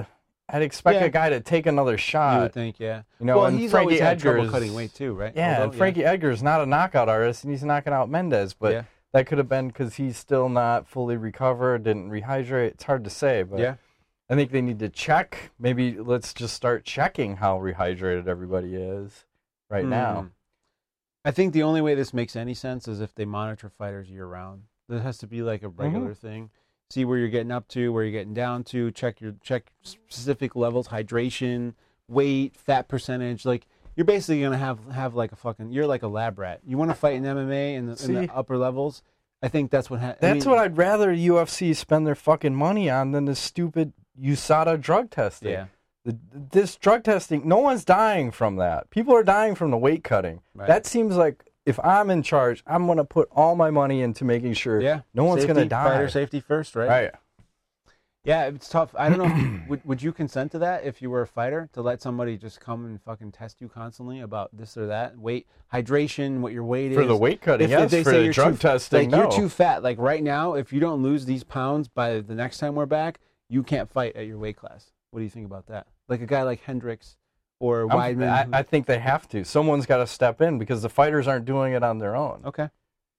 I'd expect Yeah. a guy to take another You shot. would think, yeah. You know, well, and he's Frankie always had trouble Edgar's- cutting weight too, right? Yeah, Although, and Frankie Edgar's not a knockout artist, and he's knocking out Mendez, but Yeah. that could have been because he's still not fully recovered, didn't rehydrate. It's hard to say, but Yeah. I think they need to check. Maybe let's just start checking how rehydrated everybody is right now. Hmm. I think the only way this makes any sense is if they monitor fighters year round. There has to be like a regular thing. See where you're getting up to, where you're getting down to. Check your check specific levels, hydration, weight, fat percentage. Like you're basically gonna have have like a fucking. You're like a lab rat. You want to fight in M M A in the, in See? the upper levels. I think that's what. Ha- I That's mean, what I'd rather U F C spend their fucking money on than this stupid U S A D A drug testing. Yeah. The, this drug testing, no one's dying from that. People are dying from the weight cutting. Right. That seems like if I'm in charge, I'm going to put all my money into making sure Yeah. no one's Safety, going to die. Fighter safety first, right? Right. Yeah, it's tough. I don't know. would would you consent to that if you were a fighter to let somebody just come and fucking test you constantly about this or that, weight, hydration, what your weight For is? the weight cutting, If, yes. if they for say the you're drug too, testing, like no. you're too fat, like right now, if you don't lose these pounds by the next time we're back, you can't fight at your weight class. What do you think about that? Like a guy like Hendricks or I'm- Weidman. I, who- I think they have to. Someone's got to step in because the fighters aren't doing it on their own. okay.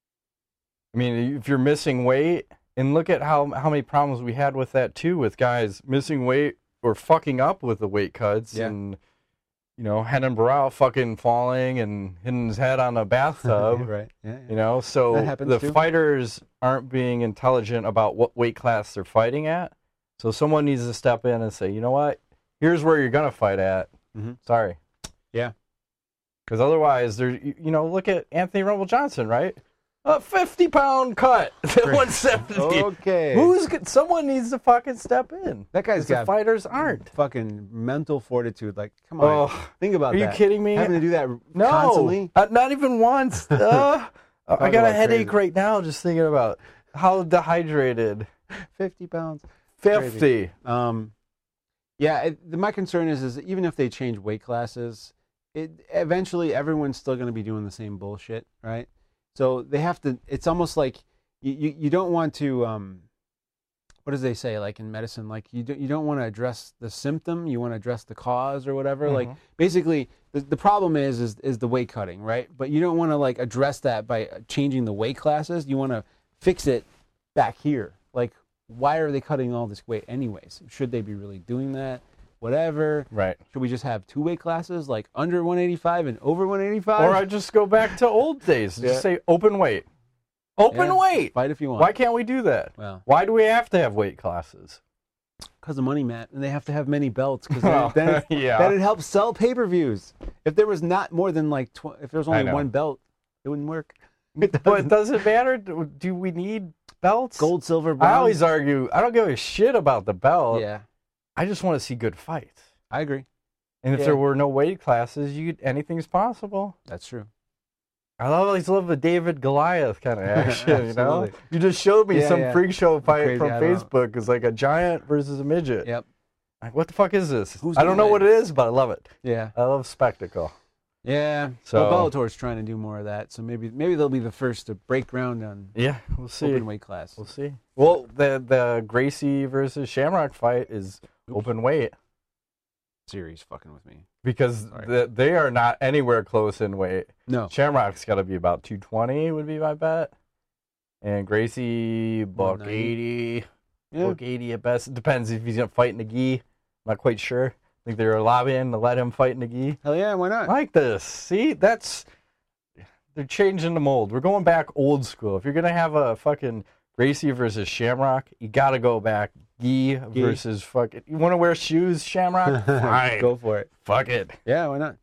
I mean, if you're missing weight, and look at how how many problems we had with that too, with guys missing weight or fucking up with the weight cuts, Yeah. and you know, Renan Barao fucking falling and hitting his head on a bathtub. right. Yeah. yeah. You know, so That happens, the too. fighters aren't being intelligent about what weight class they're fighting at. So someone needs to step in and say, you know what, here's where you're gonna fight at. Mhm. Sorry. Yeah. Because otherwise, there, you you know, look at Anthony Rumble Johnson, right? A fifty pound cut, one seventy. Okay. Who's good? Someone needs to fucking step in. That guy's 'Cause the got fighters aren't. fucking mental fortitude. Like, come on, Oh, think about are you that. kidding me? Having to do that No, constantly. uh, not even once. Uh, I got a about headache crazy. right now just thinking about how dehydrated. Fifty pounds. Fifty. Um, yeah. It, the, my concern is, is that even if they change weight classes, it eventually everyone's still going to be doing the same bullshit, right? So they have to. It's almost like you, you, you don't want to. Um, what does they say? Like in medicine, like you don't you don't want to address the symptom. You want to address the cause or whatever. Like basically, the, the problem is is is the weight cutting, right? But you don't want to like address that by changing the weight classes. You want to fix it back here. Like, why are they cutting all this weight anyways? Should they be really doing that? Whatever. Right. Should we just have two weight classes, like under one eighty-five and over one eighty-five? Or I just go back to old days and Yeah. just say open weight. Open Yeah. weight. Fight if you want. Why can't we do that? Well, Why do we have to have weight classes? because of money, Matt, and they have to have many belts because Well, then, it, yeah. then it helps sell pay-per-views. If there was not more than like, tw- if there was I only know. one belt, it wouldn't work. But does it matter? Do do we need belts? Gold, silver, bronze. I always argue, I don't give a shit about the belt. Yeah, I just want to see good fights. I agree. And if Yeah. there were no weight classes, you anything's possible. That's true. I always love the David Goliath kind of action, you know? Absolutely. You just showed me Yeah, some yeah. freak show fight Crazy, from I don't know. Facebook. It's like a giant versus a midget. Yep. Like, what the fuck is this? Who's I don't gonna know what win? it is, but I love it. Yeah. I love spectacle. Yeah. So- Well, Bellator's trying to do more of that, so maybe maybe they'll be the first to break ground on Yeah, we'll see. open weight class. We'll see. Well, the the Gracie versus Shamrock fight is open weight Series fucking with me. because Sorry. the, they are not anywhere close in weight. No. Shamrock's got to be about two twenty would be my bet. And Gracie, buck one ninety. eighty. Yeah. Buck eighty at best. It depends if he's going to fight in the gi. I'm not quite sure. I think they were lobbying to let him fight in the gi. Hell yeah, why not? I like this. See, that's... They're changing the mold. We're going back old school. If you're going to have a fucking Gracie versus Shamrock, you got to go back gi, Gi. versus fucking... You want to wear shoes, Shamrock? Fine. Go for it. Fuck it. Yeah, why not?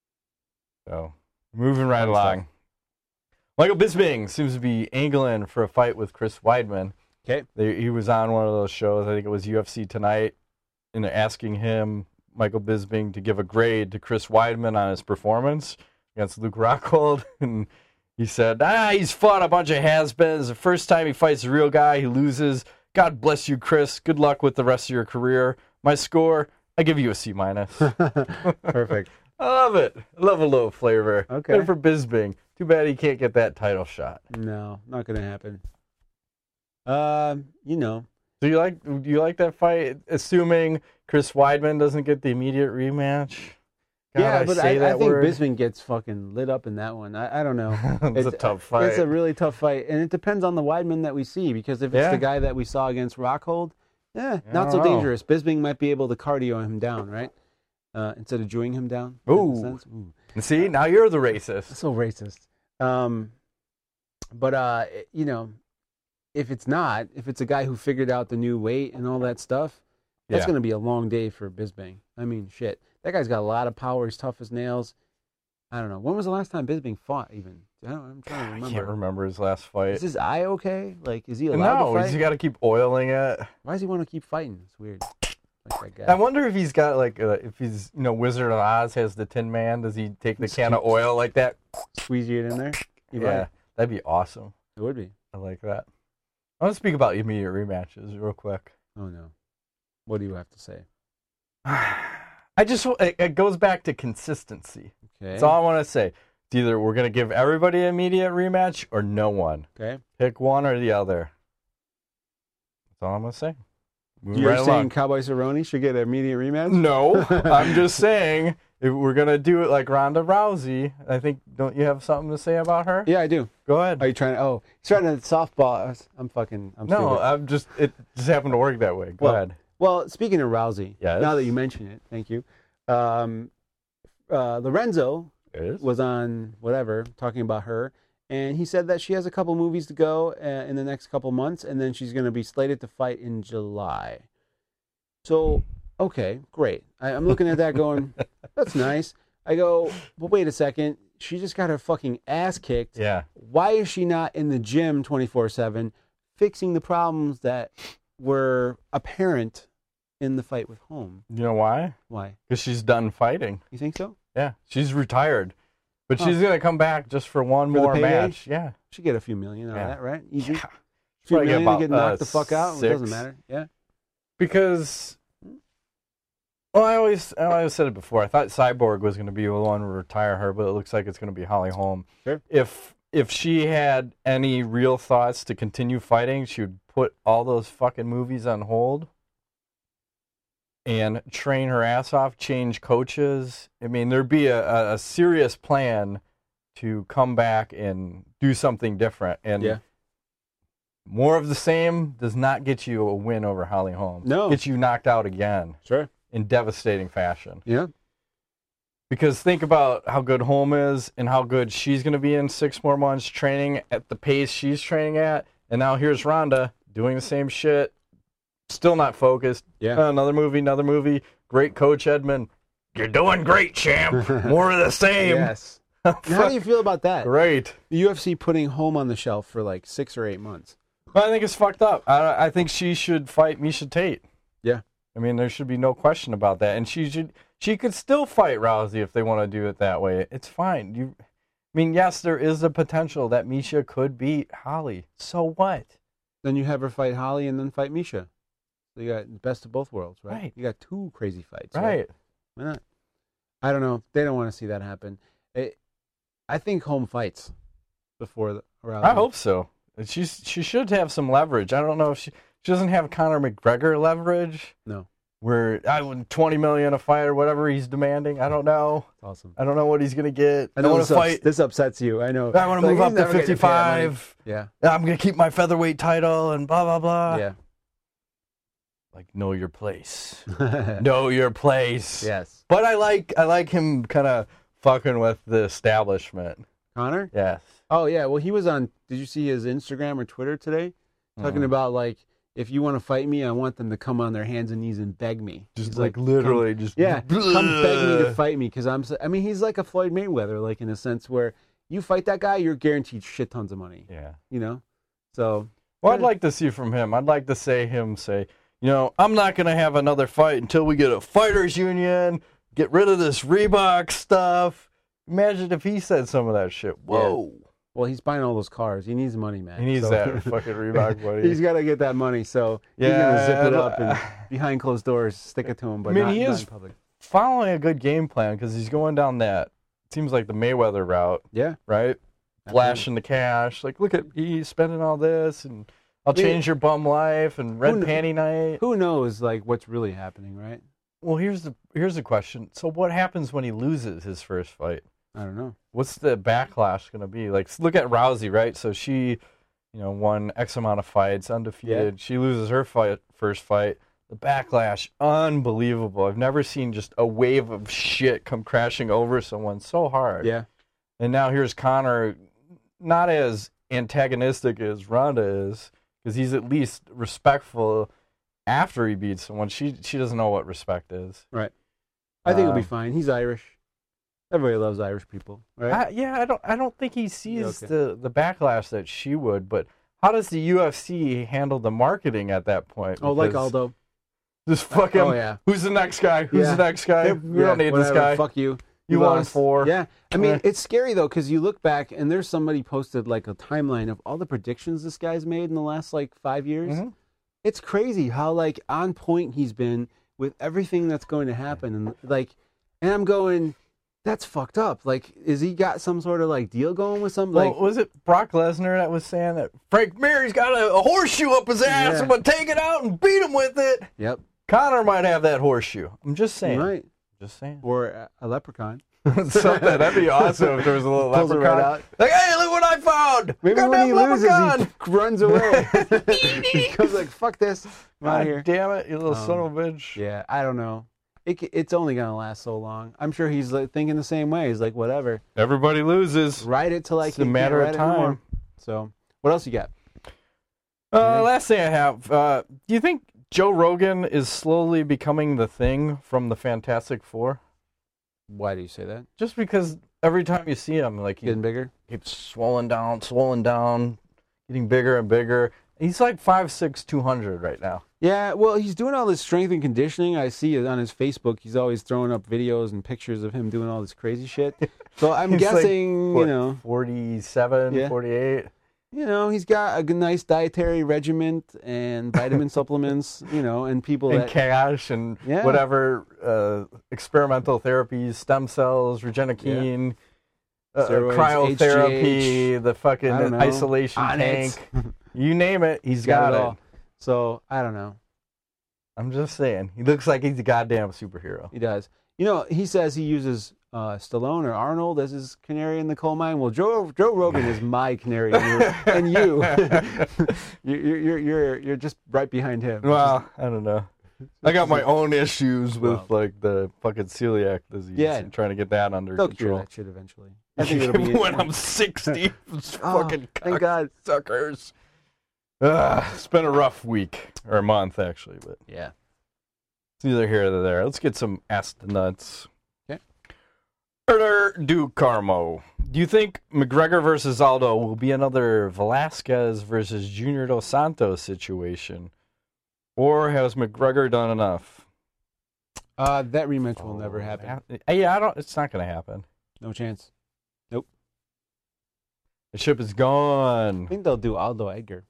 So, moving right Fun along. Michael Bisping seems to be angling for a fight with Chris Weidman. Okay. They, he was on one of those shows, I think it was U F C Tonight, and they're asking him, Michael Bisping, to give a grade to Chris Weidman on his performance against Luke Rockhold. And he said, ah, he's fought a bunch of has-beens. The first time he fights a real guy, he loses. God bless you, Chris. Good luck with the rest of your career. My score, I give you a C minus. Perfect. I love it. I love a little flavor. Okay. Good for Bisping. Too bad he can't get that title shot. No, not going to happen. Um, you know, Do you like do you like that fight? Assuming Chris Weidman doesn't get the immediate rematch. God, yeah, I but say I, that I think word. Bisping gets fucking lit up in that one. I, I don't know. It's a tough fight. It's a really tough fight, and it depends on the Weidman that we see. Because if it's Yeah. the guy that we saw against Rockhold, yeah, I not so don't know. dangerous. Bisping might be able to cardio him down, right? Uh, instead of chewing him down. in a Ooh. sense. Ooh. See, now you're the racist. So racist. Um, but uh, you know, if it's not, if it's a guy who figured out the new weight and all that stuff, that's Yeah. going to be a long day for Bisping. I mean, shit, that guy's got a lot of power. He's tough as nails. I don't know. When was the last time Bisping fought? Even I don't, I'm trying to I remember. can't remember his last fight. Is his eye okay? Like, is he allowed No, to he's fight? got to keep oiling it. Why does he want to keep fighting? It's weird. Like that guy. I wonder if he's got like, uh, if he's, you know, Wizard of Oz has the Tin Man. Does he take the Just can of keep- oil like that? Squeeze you in there. You Yeah, might. that'd be awesome. It would be. I like that. I want to speak about immediate rematches real quick. Oh no. What do you have to say? I just, it, it goes back to consistency. Okay. That's all I want to say. It's either we're going to give everybody an immediate rematch or no one. Okay. Pick one or the other. That's all I'm going to say. Moving You're right saying along. Cowboy Cerrone should get an immediate rematch? No, I'm just saying if we're going to do it like Ronda Rousey, I think, don't you have something to say about her? Yeah, I do. Go ahead. Are you trying to? Oh, he's trying to softball us. I'm fucking. I'm No, stupid. I'm just, it just happened to work that way. Go Well, ahead. Well, speaking of Rousey, Yes. now that you mention it, thank you. Um, uh, Lorenzo Yes. was on whatever talking about her, and he said that she has a couple movies to go uh, in the next couple months, and then she's going to be slated to fight in July. So, okay, great. I, I'm looking at that going, that's nice. I go, but wait a second. She just got her fucking ass kicked. Yeah. Why is she not in the gym twenty-four seven fixing the problems that were apparent in the fight with Holm? You know why? Why? Because she's done fighting. You think so? Yeah. She's retired. But Huh. she's going to come back just for one For the more payday? match. Yeah. She get a few million out Yeah. of that, right? Easy. Yeah. A few Probably get million to about, get knocked uh, the fuck out. It six. doesn't matter. Yeah. Because, well, I always, I always said it before. I thought Cyborg was going to be the one to retire her, but it looks like it's going to be Holly Holm. Sure. If if she had any real thoughts to continue fighting, she would put all those fucking movies on hold and train her ass off, change coaches. I mean, there'd be a, a, a serious plan to come back and do something different. And Yeah. more of the same does not get you a win over Holly Holm. No. Gets you knocked out again Sure. in devastating fashion. Yeah. Because think about how good Holm is and how good she's going to be in six more months training at the pace she's training at. And now here's Ronda doing the same shit, still not focused. Yeah. Uh, another movie, another movie. Great coach, Edmund. You're doing great, champ. More of the same. Yes. Now, how do you feel about that? Great. The U F C putting Holm on the shelf for like six or eight months. But I think it's fucked up. I, I think she should fight Miesha Tate. Yeah. I mean, there should be no question about that. And she should, she could still fight Rousey if they want to do it that way. It's fine. You, I mean, yes, there is a potential that Miesha could beat Holly. So what? Then you have her fight Holly and then fight Misha. So you got the best of both worlds, right? Right. You got two crazy fights. Right. Why not? I don't know. They don't want to see that happen. It, I think Holm fights before the Rousey. I hope so. She's she should have some leverage. I don't know if she she doesn't have Conor McGregor leverage. No. Where I would twenty million a fight or whatever he's demanding. I don't know. Awesome. I don't know what he's gonna get. I I know want this, to ups- fight. this upsets you. I know. I want to Like, move up he's to never getting to pay that money. fifty-five. Yeah. I'm gonna keep my featherweight title and blah blah blah. Yeah. Like know your place. Know your place. Yes. But I like I like him kind of fucking with the establishment. Connor? Yes. Oh, yeah. Well, he was on, did you see his Instagram or Twitter today? Talking Mhm. about, like, if you want to fight me, I want them to come on their hands and knees and beg me. Just He's like, come- literally just Yeah, come beg me to fight me because I'm. So, I mean, he's like a Floyd Mayweather, like in a sense where you fight that guy, you're guaranteed shit tons of money. Yeah. You know, so Well, I'd like to see from him. I'd like to say him say, you know, I'm not gonna have another fight until we get a fighters union, get rid of this Reebok stuff. Imagine if he said some of that shit. Whoa. well, he's buying all those cars. He needs money, man. He needs So- that fucking Reebok money. He's got to get that money, so Yeah, he's gonna zip I it don't- up and behind closed doors, stick it to him. But I mean, not, he not is- in public. Following a good game plan because he's going down that seems like the Mayweather route, Yeah, right? Flashing the cash, like look at he's spending all this and I'll I mean, change your bum life and red who kn- panty night. Who knows, like, what's really happening, right? Well, here's the here's the question. So what happens when he loses his first fight? I don't know. What's the backlash going to be? Like, look at Rousey, right? So she, you know, won X amount of fights, undefeated. Yeah. She loses her fight, first fight. The backlash, unbelievable. I've never seen just a wave of shit come crashing over someone so hard. Yeah. And now here's Conor, not as antagonistic as Ronda is, because he's at least respectful after he beats someone. She she doesn't know what respect is. Right. I think Um, it'll be fine. He's Irish. Everybody loves Irish people, right? I, yeah, I don't I don't think he sees okay. the, the backlash that she would, but how does the U F C handle the marketing at that point? oh, like Because Aldo. Just fucking, Oh, yeah. who's the next guy? Who's Yeah. the next guy? Yeah, We don't need this whatever, guy. Fuck you. You won lost. four. Yeah. I mean, Yeah. it's scary, though, because you look back and there's somebody posted, like, a timeline of all the predictions this guy's made in the last, like, five years. Mhm. It's crazy how, like, on point he's been with everything that's going to happen. And, like, and I'm going, that's fucked up. Like, is he got some sort of, like, deal going with some, like... Well, was it Brock Lesnar that was saying that Frank Mir's got a, a horseshoe up his ass? Yeah. I'm going to take it out and beat him with it. Yep. Conor might have that horseshoe. I'm just saying. Right. Just saying. Or a, a leprechaun. Something. That'd be awesome if there was a little Pulls it leprechaun. right out. Like, hey, look what I found. Maybe Goddamn when he leprechaun. loses, he runs away. He goes like, fuck this. I'm out God of here. damn it, you little Um, son of a bitch. Yeah, I don't know. It, c- it's only going to last so long. I'm sure he's like, thinking the same way. He's like, whatever. Everybody loses. Write it till I It's can a matter can't of write it no more. time. So, what else you got? Uh, last thing I have. Uh, do you think Joe Rogan is slowly becoming the thing from the Fantastic Four? Why do you say that? Just because every time you see him, like he Getting bigger? keeps swelling down, swelling down, getting bigger and bigger. He's like five six, two hundred right now. Yeah, well, he's doing all this strength and conditioning. I see it on his Facebook. He's always throwing up videos and pictures of him doing all this crazy shit. So I'm He's like, guessing, what, you know, forty-seven, Yeah. forty-eight. you know, he's got a good, nice dietary regimen and vitamin supplements, you know, and people And that cash and Yeah. whatever uh, experimental therapies, stem cells, regenokine, uh, Steroids, cryotherapy, H G H, the fucking I don't know, isolation on it. tank. You name it, he's He's got, got it it. all. So I don't know. I'm just saying, he looks like he's a goddamn superhero. He does. You know, he says he uses uh, Stallone or Arnold as his canary in the coal mine. Well, Joe Joe Rogan is my canary, and you, and you, you're you're you're you're just right behind him. Well, I don't know. I got my own issues with Well. like the fucking celiac disease. Yeah. and trying to get that under They'll cure control. that shit eventually. I think it'll be when I'm sixty, Oh, fucking thank God. suckers. Uh, it's been a rough week or a month actually, but Yeah. it's neither here nor there. Let's get some ass to nuts. Okay. Erder Du Carmo. Do you think McGregor versus Aldo will be another Velasquez versus Junior Dos Santos situation, or has McGregor done enough? Uh, that rematch will never happen. Uh, Yeah, I don't. It's not going to happen. No chance. The ship is I gone. think they'll do Aldo Edgar.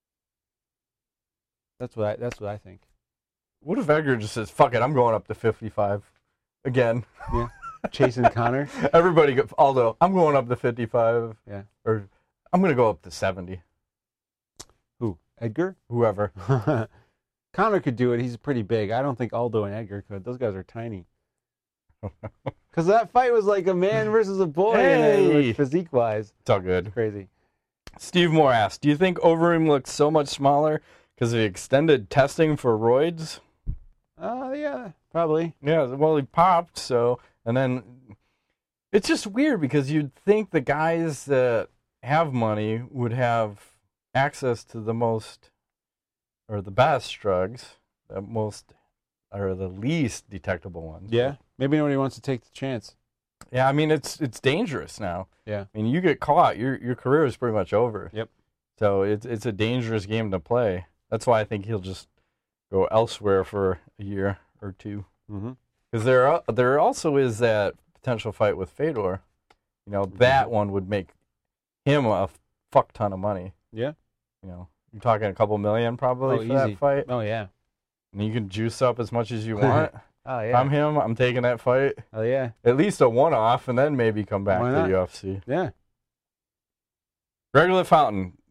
That's what I. That's what I think. What if Edgar just says, "Fuck it, I'm going up to fifty-five again"? Yeah. Chasing Connor. Everybody, go, Aldo, I'm going up to fifty-five. Yeah. Or I'm going to go up to seventy. Who? Edgar? Whoever. Connor could do it. He's pretty big. I don't think Aldo and Edgar could. Those guys are tiny. Because that fight was like a man versus a boy, Hey. like, physique-wise. It's all good. Crazy. Steve Moore asked, "Do you think Overeem looks so much smaller because of the extended testing for roids?" Oh, yeah, probably. Yeah, well, he popped, so, and then it's just weird because you'd think the guys that have money would have access to the most, or the best drugs, the most, or the least detectable ones. Yeah. Maybe nobody wants to take the chance. Yeah, I mean, it's it's dangerous now. Yeah. I mean, you get caught, your your career is pretty much over. Yep. So it's it's a dangerous game to play. That's why I think he'll just go elsewhere for a year or two. Mm-hmm. Because there are, there also is that potential fight with Fedor. You know, that one would make him a fuck ton of money. Yeah. You know, you're talking a couple million probably Oh, for easy. that fight. Oh, yeah. And you can juice up as much as you want. Oh, If yeah. I'm him, I'm taking that fight. Oh, yeah. At least a one-off, and then maybe come back Why to not? the U F C. Yeah. Regular Fountain.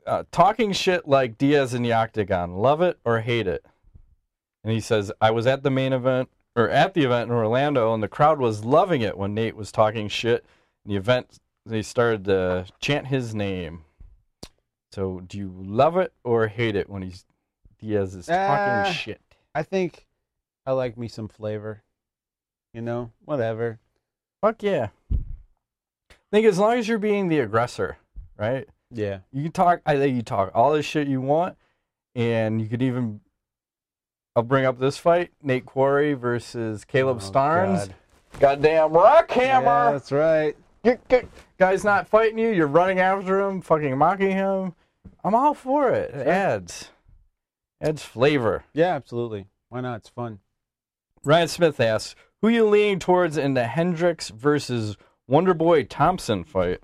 uh, talking shit like Diaz in the octagon. Love it or hate it? And he says, I was at the main event, or at the event in Orlando, and the crowd was loving it when Nate was talking shit. In the event, they started to chant his name. So, do you love it or hate it when he's Diaz is talking uh, shit? I think I like me some flavor. You know, whatever. Fuck yeah. I think as long as you're being the aggressor, right? Yeah. You can talk, I think you talk all this shit you want, and you could even, I'll bring up this fight, Nate Quarry versus Caleb oh, Starnes. God. Goddamn rock hammer! Yeah, that's right. Get, get, guy's not fighting you, you're running after him, fucking mocking him. I'm all for it. It adds. Adds flavor. Yeah, absolutely. Why not? It's fun. Ryan Smith asks, who are you leaning towards in the Hendricks versus Wonderboy Thompson fight?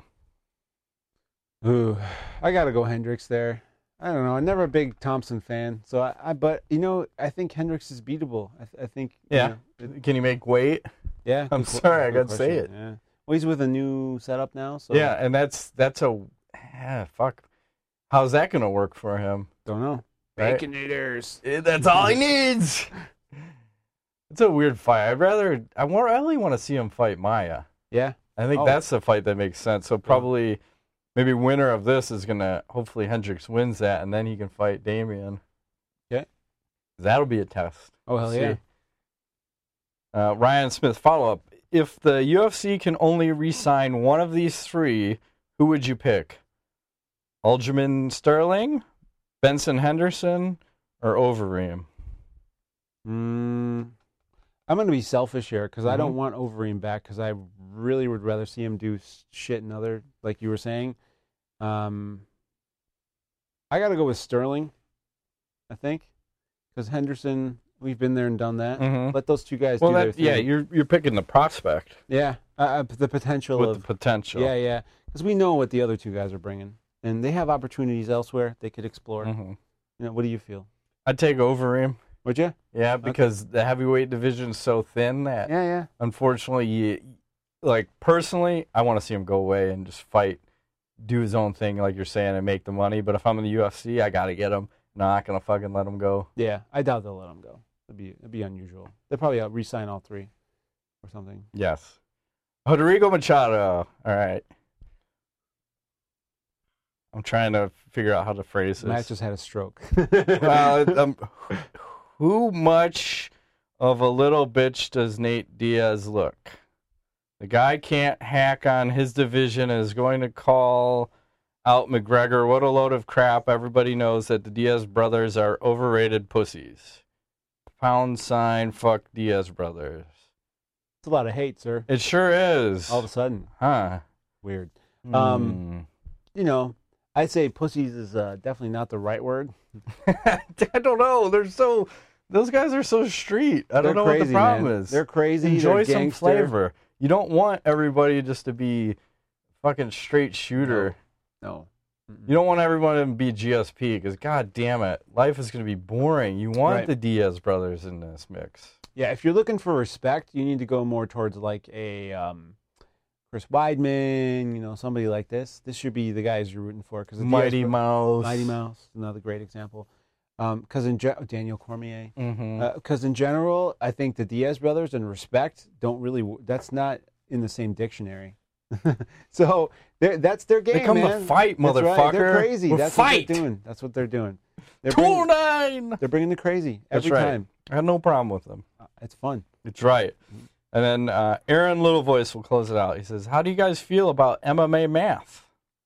Ooh, I gotta go Hendricks there. I don't know. I'm never a big Thompson fan, so I. I but you know, I think Hendricks is beatable. I, th- I think. Yeah. You know, it, Can he make weight? Yeah. I'm sorry, I gotta say it. Yeah. Well, he's with a new setup now, so. Yeah, and that's that's a yeah, fuck. How's that gonna work for him? Don't know. Right? Baconators. That's all he needs. It's a weird fight. I'd rather. I more. I really want to see him fight Maya. Yeah. I think oh. that's the fight that makes sense. So probably, maybe winner of this is gonna. Hopefully Hendricks wins that, and then he can fight Damian. Yeah. That'll be a test. Oh hell yeah. Uh, Ryan Smith follow up. If the U F C can only re-sign one of these three, who would you pick? Aljamain Sterling, Benson Henderson, or Overeem? Hmm. I'm going to be selfish here because mm-hmm. I don't want Overeem back because I really would rather see him do shit and other, like you were saying. Um, I got to go with Sterling, I think, because Henderson, we've been there and done that. Mm-hmm. Let those two guys well, do that, their thing. Yeah, you're you're picking the prospect. Yeah, uh, the potential with of the potential. Yeah, yeah, because we know what the other two guys are bringing, and they have opportunities elsewhere they could explore. Mm-hmm. You know, what do you feel? I'd take Overeem. Would you? Yeah, because okay. the heavyweight division is so thin that yeah, yeah. unfortunately, you, like personally, I want to see him go away and just fight, do his own thing, like you're saying, and make the money. But if I'm in the U F C, I got to get him. I'm not gonna fucking let him go. Yeah, I doubt they'll let him go. It'd be it'd be unusual. They'll probably uh, re-sign all three or something. Yes. Rodrigo Machado. All right. I'm trying to figure out how to phrase this. Matt just had a stroke. well, um, who much of a little bitch does Nate Diaz look? The guy can't hack on his division and is going to call out McGregor. What a load of crap. Everybody knows that the Diaz brothers are overrated pussies. Pound sign, fuck Diaz brothers. It's a lot of hate, sir. It sure is. All of a sudden. Huh. Weird. Mm. Um, you know, I'd say pussies is uh, definitely not the right word. I don't know. They're so... Those guys are so street. I don't They're know crazy, what the problem man. is. They're crazy. Enjoy They're some flavor. You don't want everybody just to be fucking straight shooter. No. no. You don't want everyone to be G S P because, god damn it, life is going to be boring. You want right. the Diaz brothers in this mix. Yeah, if you're looking for respect, you need to go more towards like a um, Chris Weidman, you know, somebody like this. This should be the guys you're rooting for. Cause the Mighty Diaz Mouse. Mighty Mouse, another great example. Because um, in ge- Daniel Cormier, because mm-hmm. uh, in general, I think the Diaz brothers and respect don't really. That's not in the same dictionary. So that's their game. They come man. to fight, that's motherfucker. Right. They're crazy. We'll that's fight. what they're doing. That's what they're doing. They're two bringing, nine. They're bringing the crazy every that's right. time. I had no problem with them. Uh, it's fun. It's right. And then uh, Aaron Little Voice will close it out. He says, "How do you guys feel about M M A math?"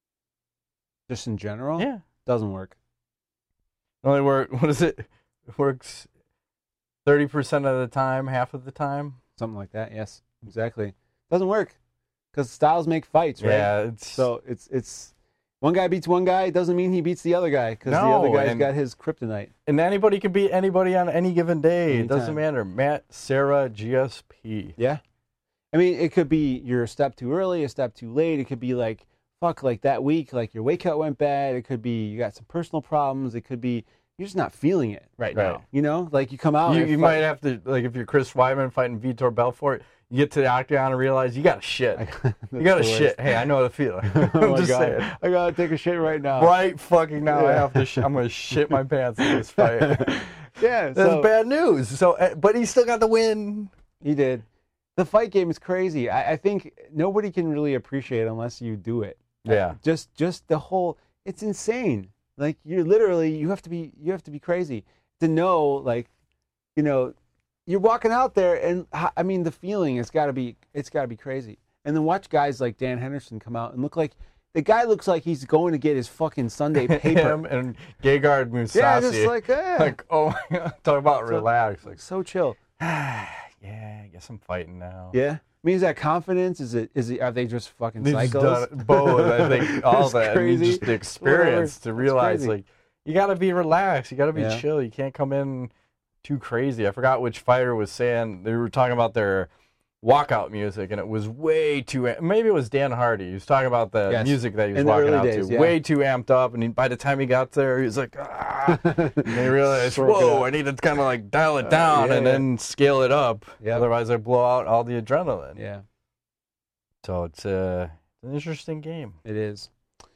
Just in general, yeah, doesn't work. Only work. What is it? It works thirty percent of the time, half of the time. Something like that. Yes, exactly. Doesn't work because styles make fights, right? Yeah. It's... So it's it's one guy beats one guy. It doesn't mean he beats the other guy because no, the other guy's and, got his kryptonite. And anybody can beat anybody on any given day. Anytime. It doesn't matter. Matt, Sarah, G S P. Yeah. I mean, it could be you're a step too early, a step too late. It could be like, fuck, like that week, like your weight cut went bad. It could be you got some personal problems. It could be you're just not feeling it right, right. now. You know, like you come out. You, and you fight. might have to, like if you're Chris Weidman fighting Vitor Belfort, You get to the octagon and realize you got to shit. You got to shit. Hey, I know the feeling. Oh I'm my just God. saying. I gotta take a shit right now. Right fucking now, I Yeah. have to. Sh- I'm gonna shit my pants in this fight. Yeah, That's so bad news. So, uh, but he still got the win. he did. The fight game is crazy. I, I think nobody can really appreciate it unless you do it. Yeah. Just, just the whole. It's insane. Like you're literally, you have to be, you have to be crazy to know. Like, you know, you're walking out there, and I mean, the feeling has got to be, it's got to be crazy. And then watch guys like Dan Henderson come out and look like the guy looks like he's going to get his fucking Sunday paper. Him and Gegard Mousasi. Yeah, just like, eh. like, oh my God. Talk about So- relax. Like, so chill. yeah, I guess I'm fighting now. Yeah. Means that confidence is it? Is it? Are they just fucking They've just psychos? done it both. I think all It's that. I mean, crazy. just the experience to It's realize, crazy. like, you got to be relaxed. You got to be Yeah. chill. You can't come in too crazy. I forgot which fighter was saying, they were talking about their walkout music, and it was way too, maybe it was Dan Hardy. He was talking about the Yes. music that he was In the walking early out days, to. yeah. Way too amped up, and he, by the time he got there, he was like, ah. And they realized, Stroke it whoa, up. I need to kind of like dial it down yeah, and yeah. then scale it up. Yep. Otherwise, I blow out all the adrenaline. Yeah, So it's uh, an interesting game. it is.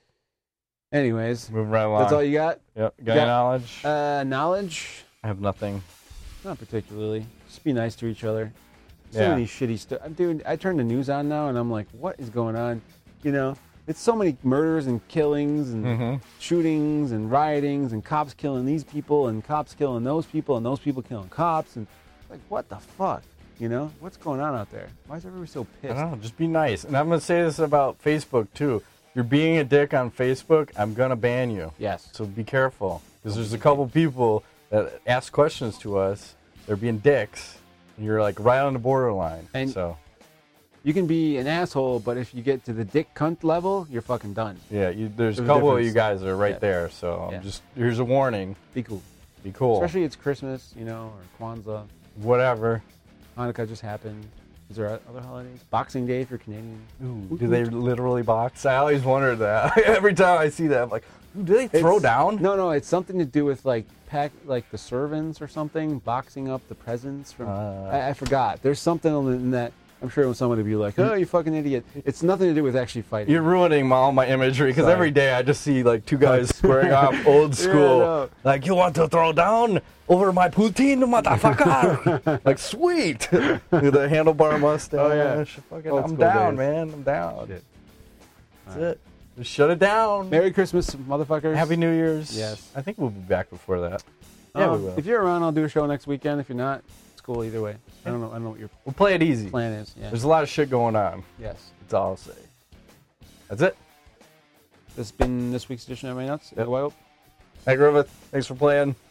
Anyways, Moving right along. that's all you got? Yep. Got got- any knowledge? Uh, knowledge? I have nothing. Not particularly. Just be nice to each other. So Yeah. many shitty stuff. Dude, I turn the news on now and I'm like, what is going on? You know, it's so many murders and killings and Mm-hmm. shootings and riotings and cops killing these people and cops killing those people and those people killing cops. And like, what the fuck? You know, what's going on out there? Why is everybody so I pissed? don't know. Just be nice. And I'm gonna say this about Facebook too. If you're being a dick on Facebook, I'm gonna ban you. Yes. So be careful, because there's a couple people that ask questions to us. They're being dicks, and you're like right on the borderline. And- so You can be an asshole, but if you get to the dick cunt level, you're fucking done. yeah, you, there's a There's a couple of difference. you guys that are right Yeah. there. So Yeah. just here's a warning. Be cool. Be cool. Especially it's Christmas, you know, or Kwanzaa. Whatever. Hanukkah just happened. Is there other holidays? Boxing Day if you're Canadian. Ooh, do they literally box? I always wondered that. Every time I see that, I'm like, do they throw It's- down? No, no, it's something to do with like pack, like the servants or something, boxing up the presents from. Uh. I, I forgot. There's something in that. I'm sure somebody would be like, "Oh, you fucking idiot!" It's nothing to do with actually fighting. You're ruining my, all my imagery, because Sorry. every day I just see like two guys squaring off old school. no. Like, you want to throw down over my Putin, motherfucker? Like, sweet. With the handlebar mustache. Oh, yeah. Fucking, Old I'm school down, days. man. I'm down. Shit. That's it. Just shut it down. Merry Christmas, motherfuckers. Happy New Year's. Yes. I think we'll be back before that. Yeah, Um, we will. If you're around, I'll do a show next weekend. If you're not, it's cool either way. I don't know. I don't know what your We'll play it easy. plan is. Yeah. There's a lot of shit going on. Yes. That's all I'll say. That's it. This has been this week's edition of My Nuts. Yep. Go out. Hey, Griffith. Thanks for playing.